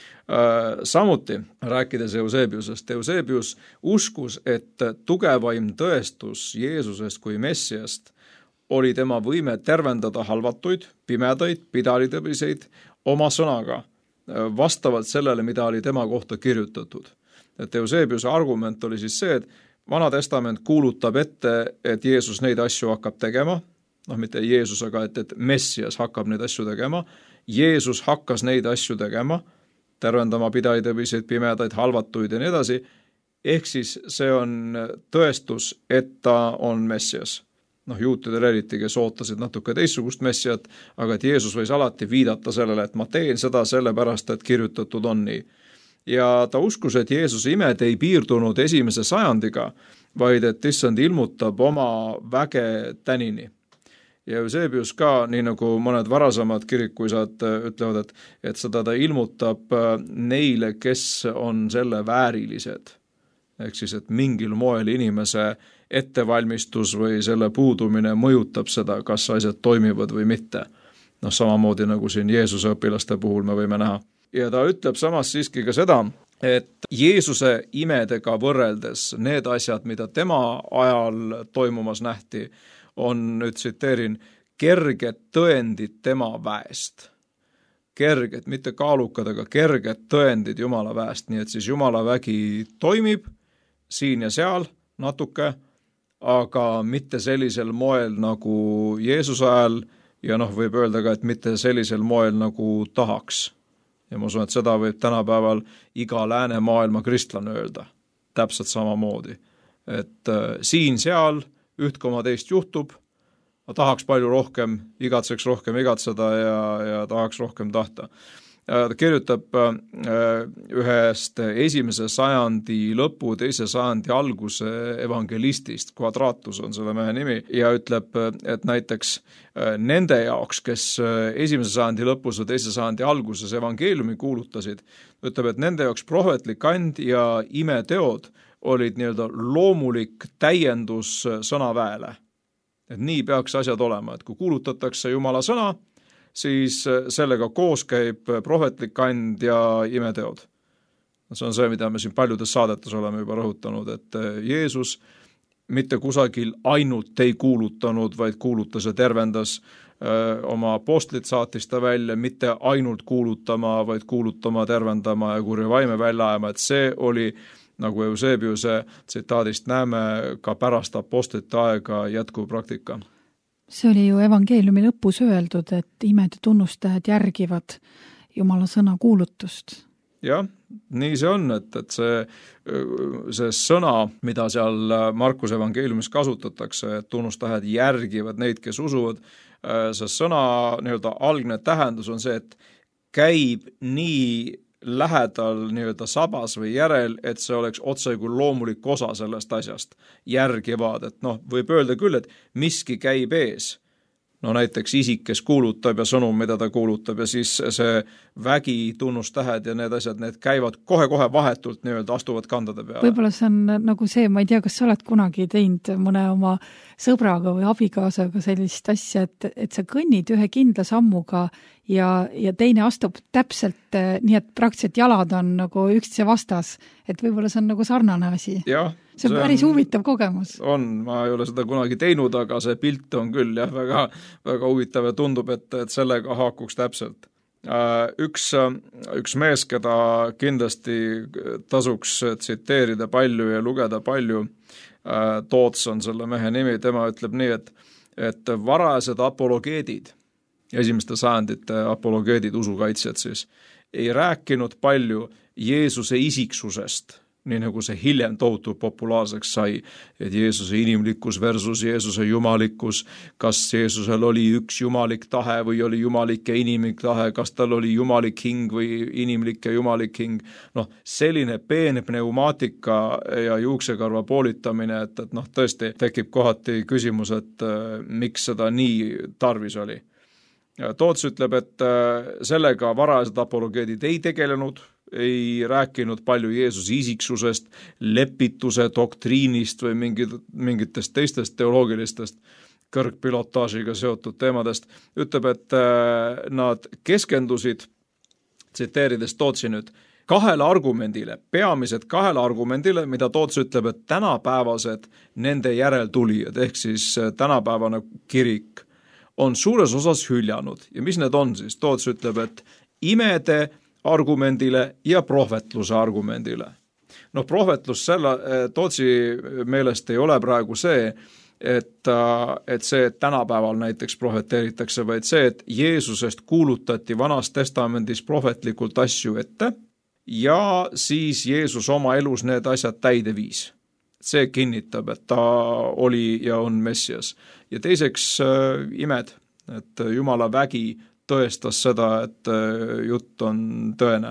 Samuti rääkides Eusebiusest, Eusebius uskus, et tugevaim tõestus Jeesusest kui Messiast oli tema võime tervendada halvatuid, pimedaid, pidalitõbiseid oma sõnaga, vastavalt sellele, mida oli tema kohta kirjutatud. Et Eusebiuse argument oli siis see, et Vana Testament kuulutab ette, et Jeesus neid asju hakkab tegema, noh mitte Jeesus, aga et, et Messias hakkab neid asju tegema, Jeesus hakkas neid asju tegema, tervendama pidalitõbiseid, pimedaid, halvatuid ja nii edasi, ehk siis see on tõestus, et ta on Messias. noh, juutidel eriti, kes ootasid natuke teistsugust messiat, aga et Jeesus võis alati viidata sellele, et ma teen seda sellepärast, et kirjutatud on nii. Ja ta uskus, et Jeesuse imed ei piirdunud esimese sajandiga, vaid et issand ilmutab oma väge tänini. Ja Eusebius ka, nii nagu mõned varasemad kirikuisad ütlevad, et, et seda ta ilmutab neile, kes on selle väärilised. Ehk siis, et mingil moel inimese ettevalmistus või selle puudumine mõjutab seda, kas asjad toimivad või mitte. Noh, samamoodi nagu siin Jeesuse õpilaste puhul me võime näha. Ja ta ütleb samas siiski ka seda, et Jeesuse imedega võrreldes need asjad, mida tema ajal toimumas nähti, on, nüüd tsiteerin, kerged tõendid tema väest. Kerged, mitte kaalukad, aga kerged tõendid Jumala väest, nii et siis Jumala vägi toimib siin ja seal natuke, aga mitte sellisel moel nagu Jeesuse ajal ja noh, võib öelda ka, et mitte sellisel moel nagu tahaks. Ja ma usun, et seda võib tänapäeval iga läänemaailma kristlane öelda, täpselt samamoodi. Et äh, siin, seal, üht koma teist juhtub, ma tahaks palju rohkem, igatseks rohkem igatseda ja, ja tahaks rohkem tahta. Ta kirjutab ühest esimese sajandi lõpu, teise sajandi alguse evangelistist, Quadratus on selle mehe nimi, ja ütleb, et näiteks nende jaoks, kes esimese sajandi lõpus või teise sajandi alguses evangeeliumi kuulutasid, ütleb, et nende jaoks prohvetlik and ja imeteod olid nii-öelda loomulik täiendus sõnaväele. Et nii peaks asjad olema, et kui kuulutatakse Jumala sõna, siis sellega koos käib prohvetlik and ja imeteod. See on see, mida me siin paljudes saadetes oleme juba rõhutanud, et Jeesus mitte kusagil ainult ei kuulutanud, vaid kuulutas ja tervendas oma apostlit, saatis ta välja, mitte ainult kuulutama, vaid kuulutama, tervendama ja kurja vaime välja ajama, et see oli, nagu Eusebiuse tsitaadist näeme, ka pärast apostlite aega jätkuv praktika. See oli ju evangeeliumi lõpus öeldud, et imed ja tunnustajad järgivad Jumala sõna kuulutust. Jah, nii see on, et, et see, see sõna, mida seal Markuse evangeeliumis kasutatakse, et tunnustajad järgivad neid, kes usuvad, see sõna nii-öelda algne tähendus on see, et käib nii lähedal nii-öelda sabas või järel, et see oleks otse kui loomulik osa sellest asjast, järgivad, et noh, võib öelda küll, et miski käib ees. No näiteks isik, kes kuulutab ja sõnum, mida ta kuulutab ja siis see vägi, tunnustähed ja need asjad, need käivad kohe-kohe vahetult nii-öelda astuvad kandade peale. Võib-olla see on nagu see, ma ei tea, kas sa oled kunagi teinud mõne oma sõbraga või abikaasaga sellist asja, et, et sa kõnnid ühe kindla sammuga ja, ja teine astub täpselt nii, et praktiliselt jalad on nagu üksteise vastas, et võib-olla see on nagu sarnane asi. Jah. See on see päris on, huvitav kogemus. On, ma ei ole seda kunagi teinud, aga see pilt on küll jah, väga, väga huvitav ja tundub, et, et sellega haakuks täpselt. Üks, üks mees, keda kindlasti tasuks tsiteerida palju ja lugeda palju, Toots on selle mehe nimi, tema ütleb nii, et, et varased apologeedid, esimeste sajandite apologeedid, usukaitsjad siis, ei rääkinud palju Jeesuse isiksusest, nii nagu see hiljem tohutu populaarseks sai, et Jeesuse inimlikkus versus Jeesuse jumalikkus, kas Jeesusel oli üks jumalik tahe või oli jumalik ja inimlik tahe, kas tal oli jumalik hing või inimlik ja jumalik hing. Noh, selline peene pneumaatika ja juuksekarva poolitamine, et, et noh, tõesti tekib kohati küsimus, et äh, miks seda nii tarvis oli. Toots ütleb, et äh, sellega varased apologeedid ei tegelenud, ei rääkinud palju Jeesuse isiksusest, lepituse doktriinist või mingid, mingitest teistest teoloogilistest kõrgpilotaažiga seotud teemadest. Ütleb, et nad keskendusid, tsiteerides Tootsi nüüd, kahele argumendile, peamised kahele argumendile, mida Toots ütleb, et tänapäevased nende järeltulijad, ehk siis tänapäevane kirik, on suures osas hüljanud. Ja mis need on siis? Toots ütleb, et imede argumendile ja prohvetluse argumendile. No prohvetlus selle Tootsi meelest ei ole praegu see, et, et see et tänapäeval näiteks prohveteeritakse, vaid see, et Jeesusest kuulutati Vanas testamendis prohvetlikult asju ette ja siis Jeesus oma elus need asjad täide viis. see kinnitab, et ta oli ja on Messias. Ja teiseks imed, et Jumala vägi tõestas seda, et jutt on tõene.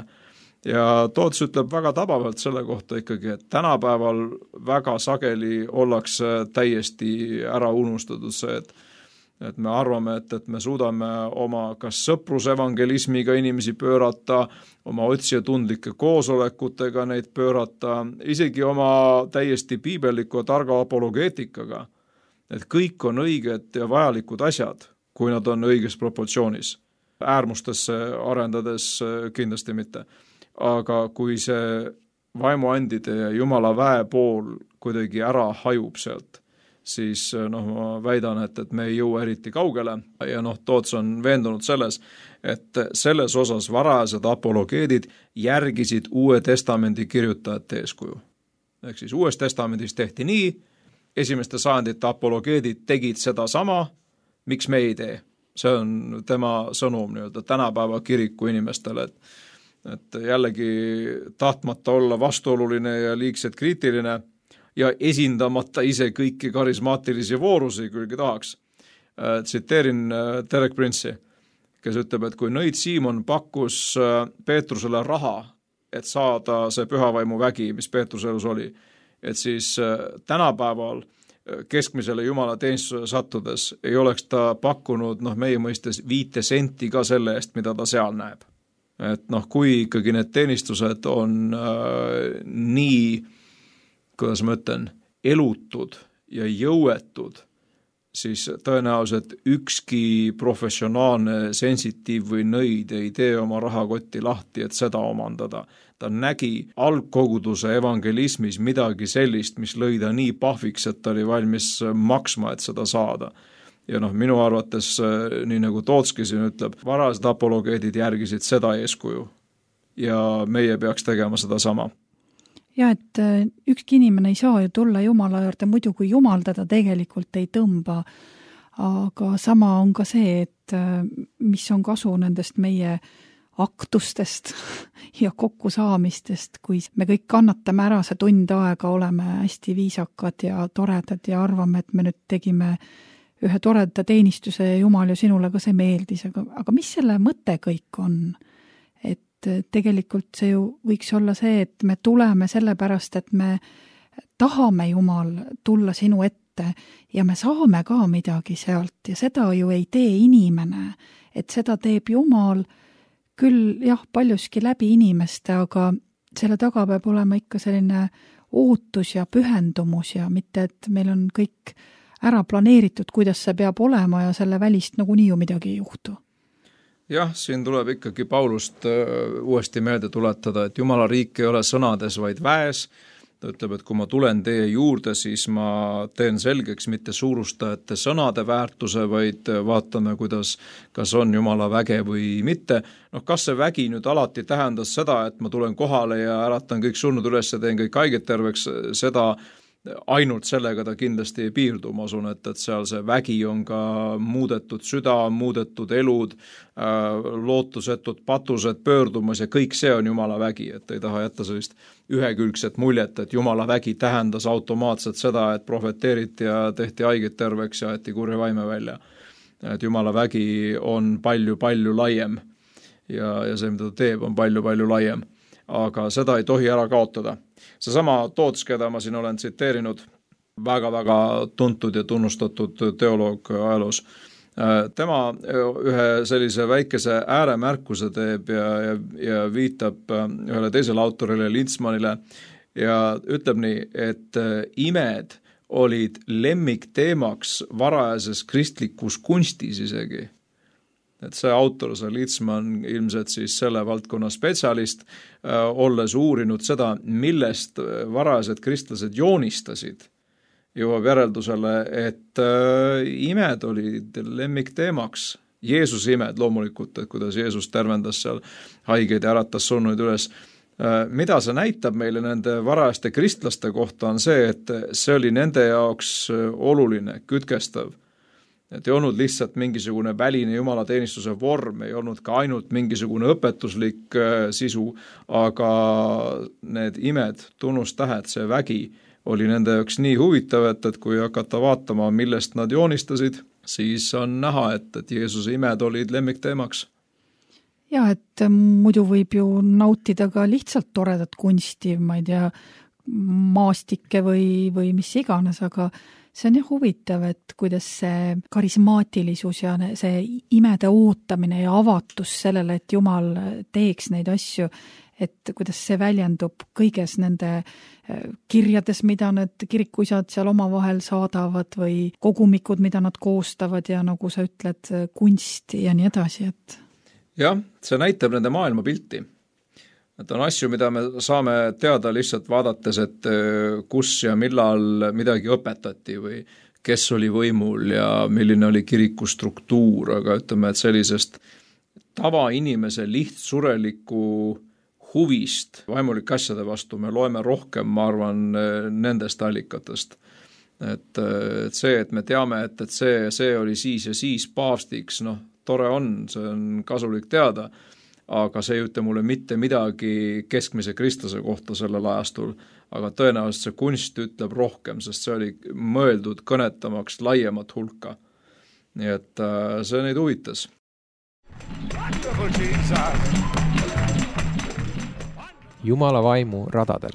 Ja Toots ütleb väga tabavalt selle kohta ikkagi, et tänapäeval väga sageli ollakse täiesti ära unustatud see, et et me arvame, et, et me suudame oma kas sõprusevangelismiga inimesi pöörata, oma otsijatundlike koosolekutega neid pöörata, isegi oma täiesti piibelliku targa apologeetikaga. Et kõik on õiged ja vajalikud asjad, kui nad on õiges proportsioonis. Äärmustesse arendades kindlasti mitte. Aga kui see vaimuandide ja Jumala väe pool kuidagi ära hajub sealt, siis noh, ma väidan, et, et me ei jõua eriti kaugele ja noh, Toots on veendunud selles, et selles osas varajased apologeedid järgisid Uue Testamendi kirjutajate eeskuju. Ehk siis Uues Testamendis tehti nii, esimeste sajandite apologeedid tegid seda sama, miks me ei tee. See on tema sõnum nii-öelda tänapäeva kiriku inimestele, et, et jällegi tahtmata olla vastuoluline ja liigselt kriitiline, ja esindamata ise kõiki karismaatilisi voorusi, kuigi tahaks. Tsiteerin Derek Prince'i, kes ütleb, et kui nõid Siimon pakkus Peetrusele raha, et saada see pühavaimu vägi, mis Peetruse elus oli, et siis tänapäeval keskmisele Jumala teenistuse sattudes ei oleks ta pakkunud noh, meie mõistes viite senti ka selle eest, mida ta seal näeb. Et noh, kui ikkagi need teenistused on äh, nii kuidas ma ütlen, elutud ja jõuetud, siis tõenäoliselt ükski professionaalne sensitiiv või nõid ei tee oma rahakotti lahti, et seda omandada. Ta nägi algkoguduse evangelismis midagi sellist, mis lõi ta nii pahviks, et ta oli valmis maksma, et seda saada. Ja noh, minu arvates, nii nagu Tootski siin ütleb, varased apologeedid järgisid seda eeskuju ja meie peaks tegema seda sama. Ja, et ükski inimene ei saa ju tulla Jumala juurde, muidu kui Jumal teda tegelikult ei tõmba. Aga sama on ka see, et mis on kasu nendest meie aktustest ja kokkusaamistest, kui me kõik kannatame ära see tund aega, oleme hästi viisakad ja toredad ja arvame, et me nüüd tegime ühe toreda teenistuse ja Jumal ju sinule ka see meeldis. Aga, aga mis selle mõte kõik on? Et tegelikult see ju võiks olla see, et me tuleme sellepärast, et me tahame Jumal tulla sinu ette ja me saame ka midagi sealt ja seda ju ei tee inimene, et seda teeb Jumal küll jah, paljuski läbi inimeste, aga selle taga peab olema ikka selline ootus ja pühendumus ja mitte, et meil on kõik ära planeeritud, kuidas see peab olema ja selle välist nagunii ju midagi ei juhtu. Jah, siin tuleb ikkagi Paulust uuesti meelde tuletada, et Jumala riik ei ole sõnades, vaid väes. Ta ütleb, et kui ma tulen teie juurde, siis ma teen selgeks mitte suurustajate sõnade väärtuse, vaid vaatame, kuidas, kas on Jumala väge või mitte. Noh, kas see vägi nüüd alati tähendas seda, et ma tulen kohale ja äratan kõik surnud üles ja teen kõik haiged terveks, seda ainult sellega ta kindlasti ei piirdu, ma usun, et, et seal see vägi on ka muudetud süda, muudetud elud, lootusetud patused pöördumas ja kõik see on Jumala vägi, et ei taha jätta sellist ühekülgset muljet, et Jumala vägi tähendas automaatselt seda, et profeteeriti ja tehti haiged terveks ja aeti kurja vaime välja. Et Jumala vägi on palju-palju laiem ja, ja see, mida ta teeb, on palju-palju laiem. Aga seda ei tohi ära kaotada. Seesama Toots, keda ma siin olen tsiteerinud, väga-väga tuntud ja tunnustatud teoloog ajaloos. Tema ühe sellise väikese ääremärkuse teeb ja, ja, ja viitab ühele teisele autorile Lindsmanile ja ütleb nii, et imed olid lemmikteemaks varajases kristlikus kunstis isegi. Et see autor, see Litzmann, ilmselt siis selle valdkonna spetsialist, äh, olles uurinud seda, millest varajased kristlased joonistasid, jõuab järeldusele, et äh, imed olid lemmikteemaks. Jeesuse imed loomulikult, et kuidas Jeesus tervendas seal haigeid ja äratas surnuid üles. Äh, mida see näitab meile nende varajaste kristlaste kohta on see, et see oli nende jaoks oluline, kütkestav. et ei olnud lihtsalt mingisugune väline jumalateenistuse vorm, ei olnud ka ainult mingisugune õpetuslik sisu, aga need imed, tunnustähed, see vägi oli nende jaoks nii huvitav, et, et kui hakata vaatama, millest nad joonistasid, siis on näha, et, et Jeesuse imed olid lemmikteemaks. Ja, et muidu võib ju nautida ka lihtsalt toredat kunsti, ma ei tea, maastikke või, või mis iganes, aga see on jah huvitav, et kuidas see karismaatilisus ja see imede ootamine ja avatus sellele, et Jumal teeks neid asju, et kuidas see väljendub kõiges nende kirjades, mida need kirikuisad seal omavahel saadavad või kogumikud, mida nad koostavad ja nagu sa ütled, kunst ja nii edasi, et jah, see näitab nende maailmapilti. Et on asju, mida me saame teada lihtsalt vaadates, et kus ja millal midagi õpetati või kes oli võimul ja milline oli kiriku struktuur, aga ütleme, et sellisest tavainimese lihtsureliku huvist vaimulike asjade vastu me loeme rohkem, ma arvan, nendest allikatest. Et, et see, et me teame, et, et see, see oli siis ja siis paavstiks, noh, tore on, see on kasulik teada, aga see ei ütle mulle mitte midagi keskmise kristlase kohta sellel ajastul, aga tõenäoliselt see kunst ütleb rohkem, sest see oli mõeldud kõnetamaks laiemat hulka. Nii et see neid huvitas. Jumala vaimu radadel.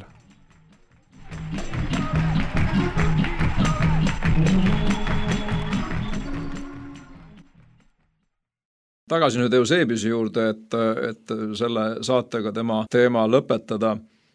Tagasi nüüd Eusebiuse juurde, et, et selle saatega tema teema lõpetada.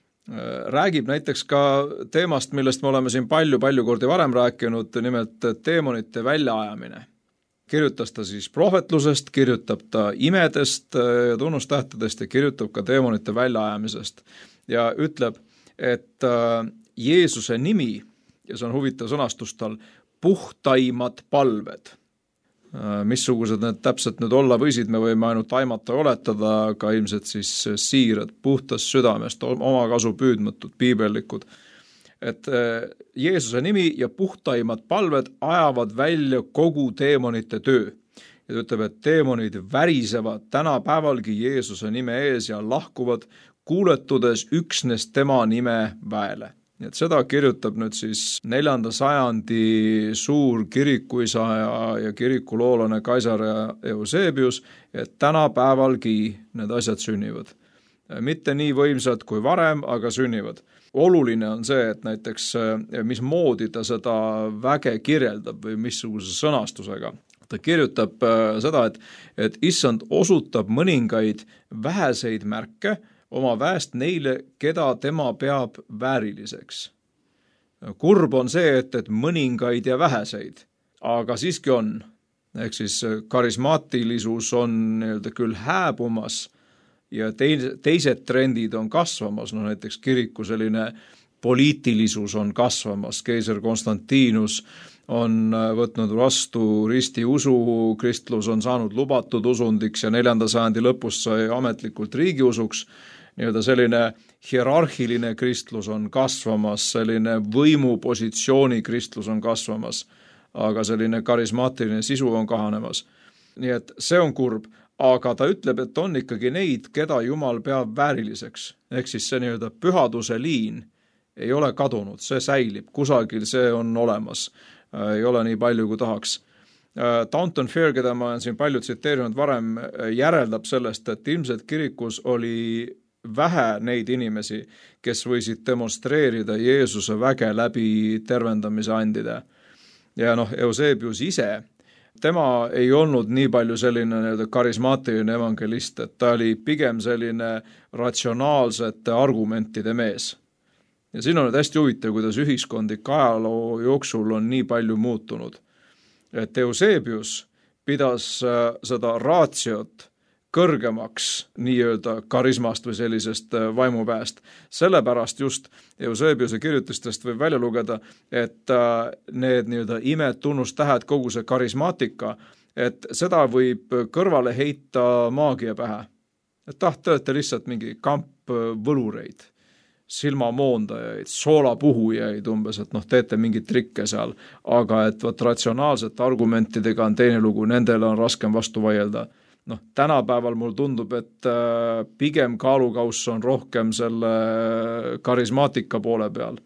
Räägib näiteks ka teemast, millest me oleme siin palju-palju kordi varem rääkinud, nimelt teemonite väljaajamine. Kirjutas ta siis prohvetlusest, kirjutab ta imedest, tunnustähtedest ja kirjutab ka teemonite väljaajamisest. Ja ütleb, et Jeesuse nimi, ja see on huvitav sõnastus tal, puhtaimad palved. Missugused need täpselt nüüd olla võisid, me võime ainult aimata ja oletada, aga ilmselt siis siirad, puhtas südamest, oma kasu püüdmatud, piibellikud. Et Jeesuse nimi ja puhtaimad palved ajavad välja kogu teemonite töö. Ja ta ütleb, et teemonid värisevad tänapäevalgi Jeesuse nime ees ja lahkuvad, kuuletudes üksnes tema nime väele. Nii et seda kirjutab nüüd siis neljanda sajandi suur kirikuisa ja, ja kirikuloolane Kaisar Eusebius, et tänapäevalgi need asjad sünnivad. Mitte nii võimsad kui varem, aga sünnivad. Oluline on see, et näiteks mis moodi ta seda väge kirjeldab või missuguse sõnastusega. Ta kirjutab seda, et, et issand osutab mõningaid väheseid märke oma väest neile, keda tema peab vääriliseks. Kurb on see, et, et mõningaid ja väheseid, aga siiski on. Ehk siis karismaatilisus on nii-öelda küll hääbumas ja teised trendid on kasvamas, no näiteks kiriku selline poliitilisus on kasvamas, keiser Konstantinus on võtnud vastu risti usu, kristlus on saanud lubatud usundiks ja neljanda sajandi lõpus sai ametlikult riigiusuks, nii-öelda selline hierarhiline kristlus on kasvamas, selline võimupositsiooni kristlus on kasvamas, aga selline karismaatiline sisu on kahanemas. Nii et see on kurb, aga ta ütleb, et on ikkagi neid, keda Jumal peab vääriliseks. Ehk siis see nii-öelda pühaduse liin ei ole kadunud, see säilib, kusagil see on olemas. Ei ole nii palju, kui tahaks. Taunton Fair, keda ma olen siin palju tsiteerinud varem, järeldab sellest, et ilmselt kirikus oli vähe neid inimesi, kes võisid demonstreerida Jeesuse väge läbi tervendamise andide. Ja noh, Eusebius ise, tema ei olnud nii palju selline karismaatiline evangelist, et ta oli pigem selline ratsionaalsete argumentide mees. Ja siin on nüüd hästi huvitav, kuidas ühiskondlik ajaloo jooksul on nii palju muutunud. Et Eusebius pidas seda raatsiot kõrgemaks nii-öelda karismast või sellisest vaimuväest. Sellepärast just Eusebiuse kirjutistest võib välja lugeda, et need nii-öelda imed, tunnustähed, kogu see karismaatika, et seda võib kõrvale heita maagia pähe. Et tah, te olete lihtsalt mingi kamp võlureid. silmamoondajaid, soolapuhujaid umbes, et noh, teete mingit trikke seal, aga et võt ratsionaalsete argumentidega on teine lugu, nendele on raskem vastu vaielda. Noh, tänapäeval mul tundub, et pigem kaalukauss on rohkem selle karismaatika poole peal.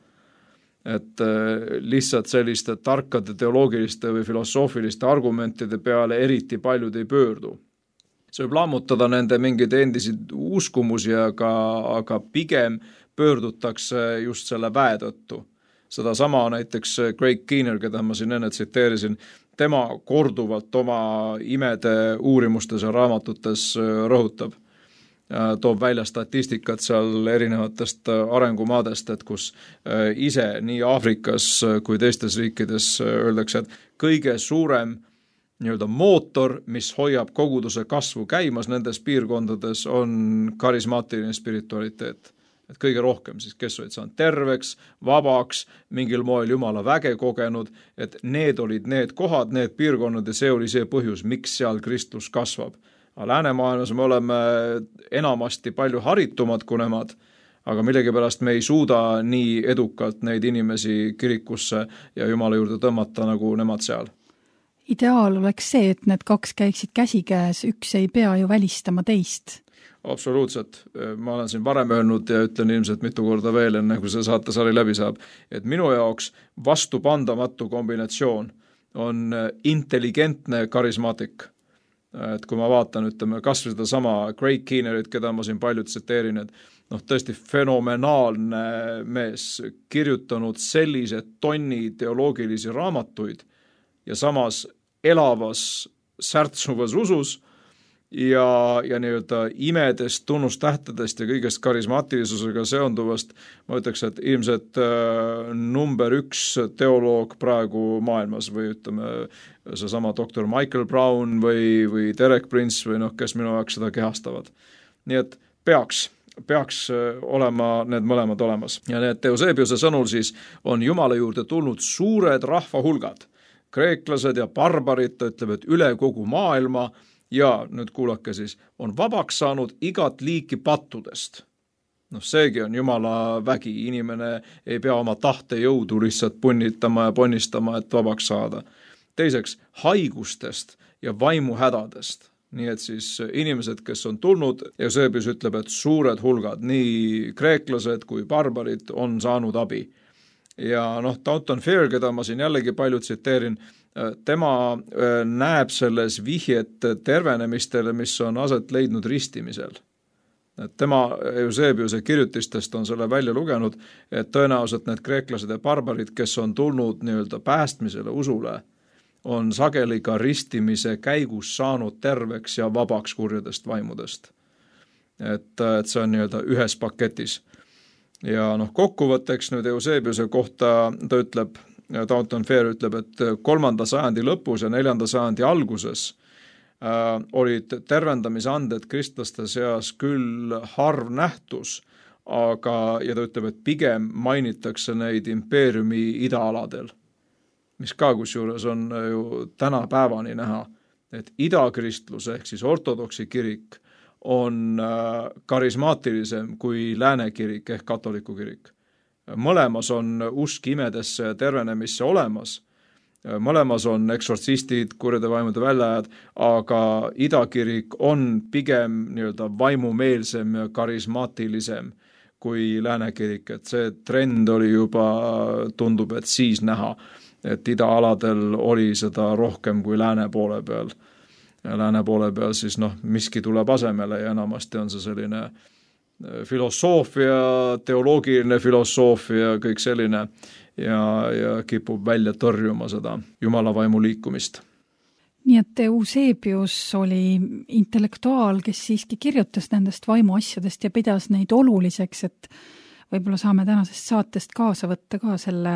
Et lihtsalt selliste tarkade teoloogiliste või filosoofiliste argumentide peale eriti paljud ei pöördu. See võib lammutada nende mingeid endisid uskumusi, aga, aga pigem pöördutakse just selle väe tõttu. Seda sama näiteks Craig Keener, keda ma siin enne tsiteerisin, tema korduvalt oma imede uurimustes ja raamatutes rõhutab. Toob välja statistikat seal erinevatest arengumaadest, et kus ise nii Aafrikas kui teistes riikides öeldakse, et kõige suurem nii-öelda mootor, mis hoiab koguduse kasvu käimas nendes piirkondades, on karismaatiline spiritualiteet. Et kõige rohkem siis, kes olid saanud terveks, vabaks, mingil moel Jumala väge kogenud, et need olid need kohad, need piirkonnad ja see oli see põhjus, miks seal Kristus kasvab. Läänemaailmas me oleme enamasti palju haritumad kui nemad, aga millegipärast me ei suuda nii edukalt neid inimesi kirikusse ja Jumala juurde tõmmata nagu nemad seal. Ideaal oleks see, et need kaks käiksid käsikäes, üks ei pea ju välistama teist. Absoluutselt. Ma olen siin varem öelnud ja ütlen ilmselt mitu korda veel, enne kui see saatesari läbi saab, et minu jaoks vastupandamatu kombinatsioon on intelligentne karismaatik. Et kui ma vaatan, ütleme, kas või seda sama Craig Keenerit, keda ma siin palju tsiteerin, et noh, tõesti fenomenaalne mees, kirjutanud sellised tonni teoloogilisi raamatuid ja samas elavas särtsuvas usus ja, ja nii-öelda imedest, tunnustähtedest ja kõigest karismaatilisusega seonduvast, ma ütleks, et ilmselt äh, number üks teoloog praegu maailmas või ütleme, see sama doktor Michael Brown või, või Derek Prince või noh, kes minu jaoks seda kehastavad. Nii et peaks, peaks olema need mõlemad olemas. Ja need Eusebiuse sõnul siis on Jumala juurde tulnud suured rahvahulgad. Kreeklased ja barbarid, ta ütleb, et üle kogu maailma ja nüüd kuulake siis, on vabaks saanud igat liiki pattudest. Noh, seegi on Jumala vägi, inimene ei pea oma tahte jõudu lihtsalt punnitama ja ponnistama, et vabaks saada. Teiseks, haigustest ja vaimuhädadest. Nii et siis inimesed, kes on tulnud, Eusebius ütleb, et suured hulgad, nii kreeklased kui barbarid on saanud abi. Ja noh, Taunton Fair, keda ma siin jällegi palju tsiteerin, tema näeb selles vihjet tervenemistele, mis on aset leidnud ristimisel. Tema Eusebiuse kirjutistest on selle välja lugenud, et tõenäoliselt need kreeklased ja barbarid, kes on tulnud nii-öelda päästmisele usule, on sageli ka ristimise käigus saanud terveks ja vabaks kurjadest vaimudest. Et, et see on nii-öelda ühes paketis. Ja noh, kokkuvõtteks nüüd Eusebiuse kohta ta ütleb, Taunton Fair ütleb, et kolmanda sajandi lõpus ja neljanda sajandi alguses äh, olid tervendamisanded kristlaste seas küll harv nähtus, aga, ja ta ütleb, et pigem mainitakse neid impeeriumi idaaladel, mis ka kusjuures on ju tänapäevani näha, et idakristlus ehk siis ortodoksi kirik on karismaatilisem kui lääne kirik ehk katoliku kirik. Mõlemas on usk imedesse ja tervenemisse olemas, mõlemas on eksortsistid, kurjade vaimude väljajad, aga idakirik on pigem nii-öelda vaimumeelsem ja karismaatilisem kui lääne kirik, et see trend oli juba, tundub, et siis näha, et idaaladel oli seda rohkem kui lääne poole peal. Ja lääne poole peal siis noh, miski tuleb asemele ja enamasti on see selline filosoofia, teoloogiline filosoofia, kõik selline ja, ja kipub välja tõrjuma seda Jumala vaimu liikumist. Nii et Eusebius oli intellektuaal, kes siiski kirjutas nendest vaimu asjadest ja pidas neid oluliseks, et võib-olla saame tänasest saatest kaasa võtta ka selle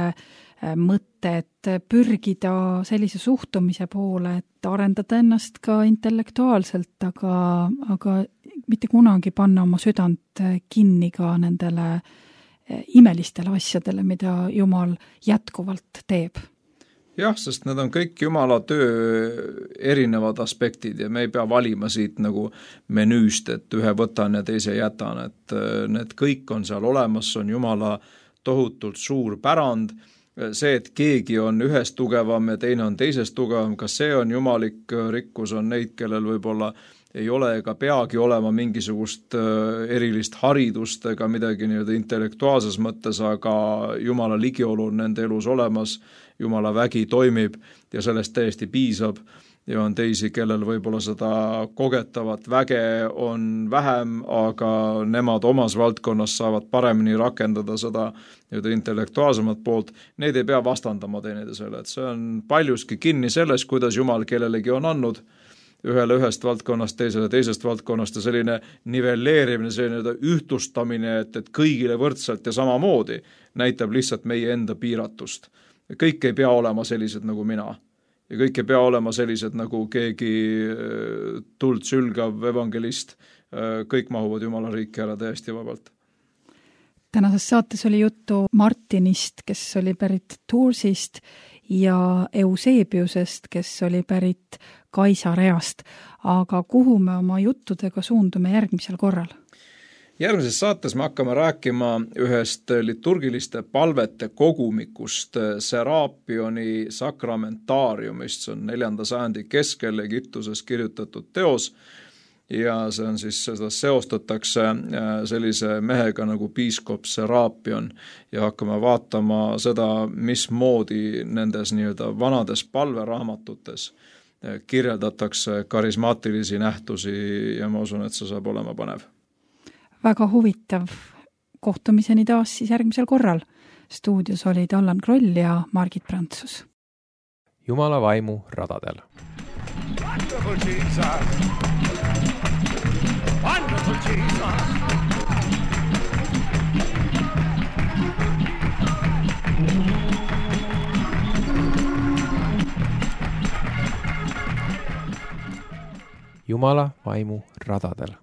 mõtte, et pürgida sellise suhtumise poole, et arendada ennast ka intellektuaalselt, aga, aga mitte kunagi panna oma südant kinni ka nendele imelistele asjadele, mida Jumal jätkuvalt teeb. jah, sest need on kõik Jumala töö erinevad aspektid ja me ei pea valima siit nagu menüüst, et ühe võtan ja teise jätan, et need kõik on seal olemas, on Jumala tohutult suur pärand, see, et keegi on ühest tugevam ja teine on teisest tugevam, kas see on jumalik rikkus, on neid, kellel võib-olla ei ole ega peagi olema mingisugust erilist haridust ega midagi nii-öelda intellektuaalses mõttes, aga Jumala ligiolu on nende elus olemas, Jumala vägi toimib ja sellest täiesti piisab ja on teisi, kellel võib-olla seda kogetavat väge on vähem, aga nemad omas valdkonnas saavad paremini rakendada seda nii-öelda intellektuaalsemat poolt, neid ei pea vastandama teineteisele, et see on paljuski kinni selles, kuidas Jumal kellelegi on andnud ühele ühest valdkonnast, teisele teisest valdkonnast ja selline nivelleerimine, selline ühtlustamine, et, et kõigile võrdselt ja samamoodi näitab lihtsalt meie enda piiratust. Kõik ei pea olema sellised nagu mina ja kõik ei pea olema sellised nagu keegi tuld sülgav evangelist, kõik mahuvad Jumala riiki ära täiesti vabalt. Tänases saates oli juttu Martinist, kes oli pärit Toursist ja Eusebiusest, kes oli pärit Kaisareast, aga kuhu me oma juttudega suundume järgmisel korral? Järgmises saates me hakkame rääkima ühest liturgiliste palvete kogumikust Serapioni sakramentaariumist, see on neljanda sajandi keskel Egiptuses kirjutatud teos ja see on siis, seda seostatakse sellise mehega nagu piiskop Serapion ja hakkame vaatama seda, mismoodi nendes nii-öelda vanades palveraamatutes kirjeldatakse karismaatilisi nähtusi ja ma usun, et see saab olema panev. Väga huvitav. Kohtumiseni taas siis järgmisel korral. Stuudios olid Allan Kroll ja Margit Prantsus. Jumala vaimu radadel. Wonderful Jesus. Wonderful Jesus. Jumala vaimu radadel.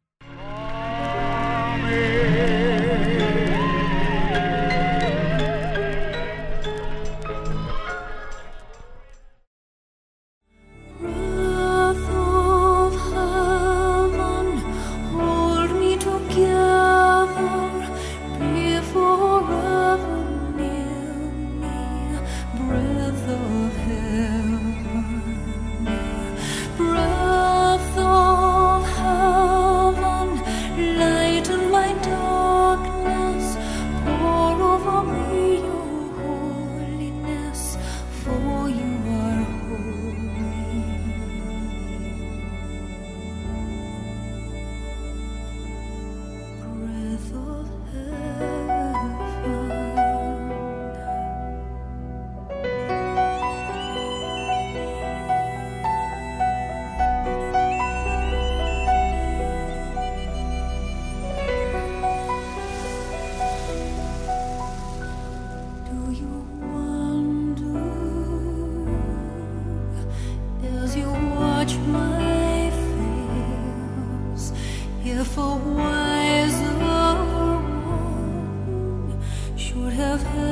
If a wiser one should have had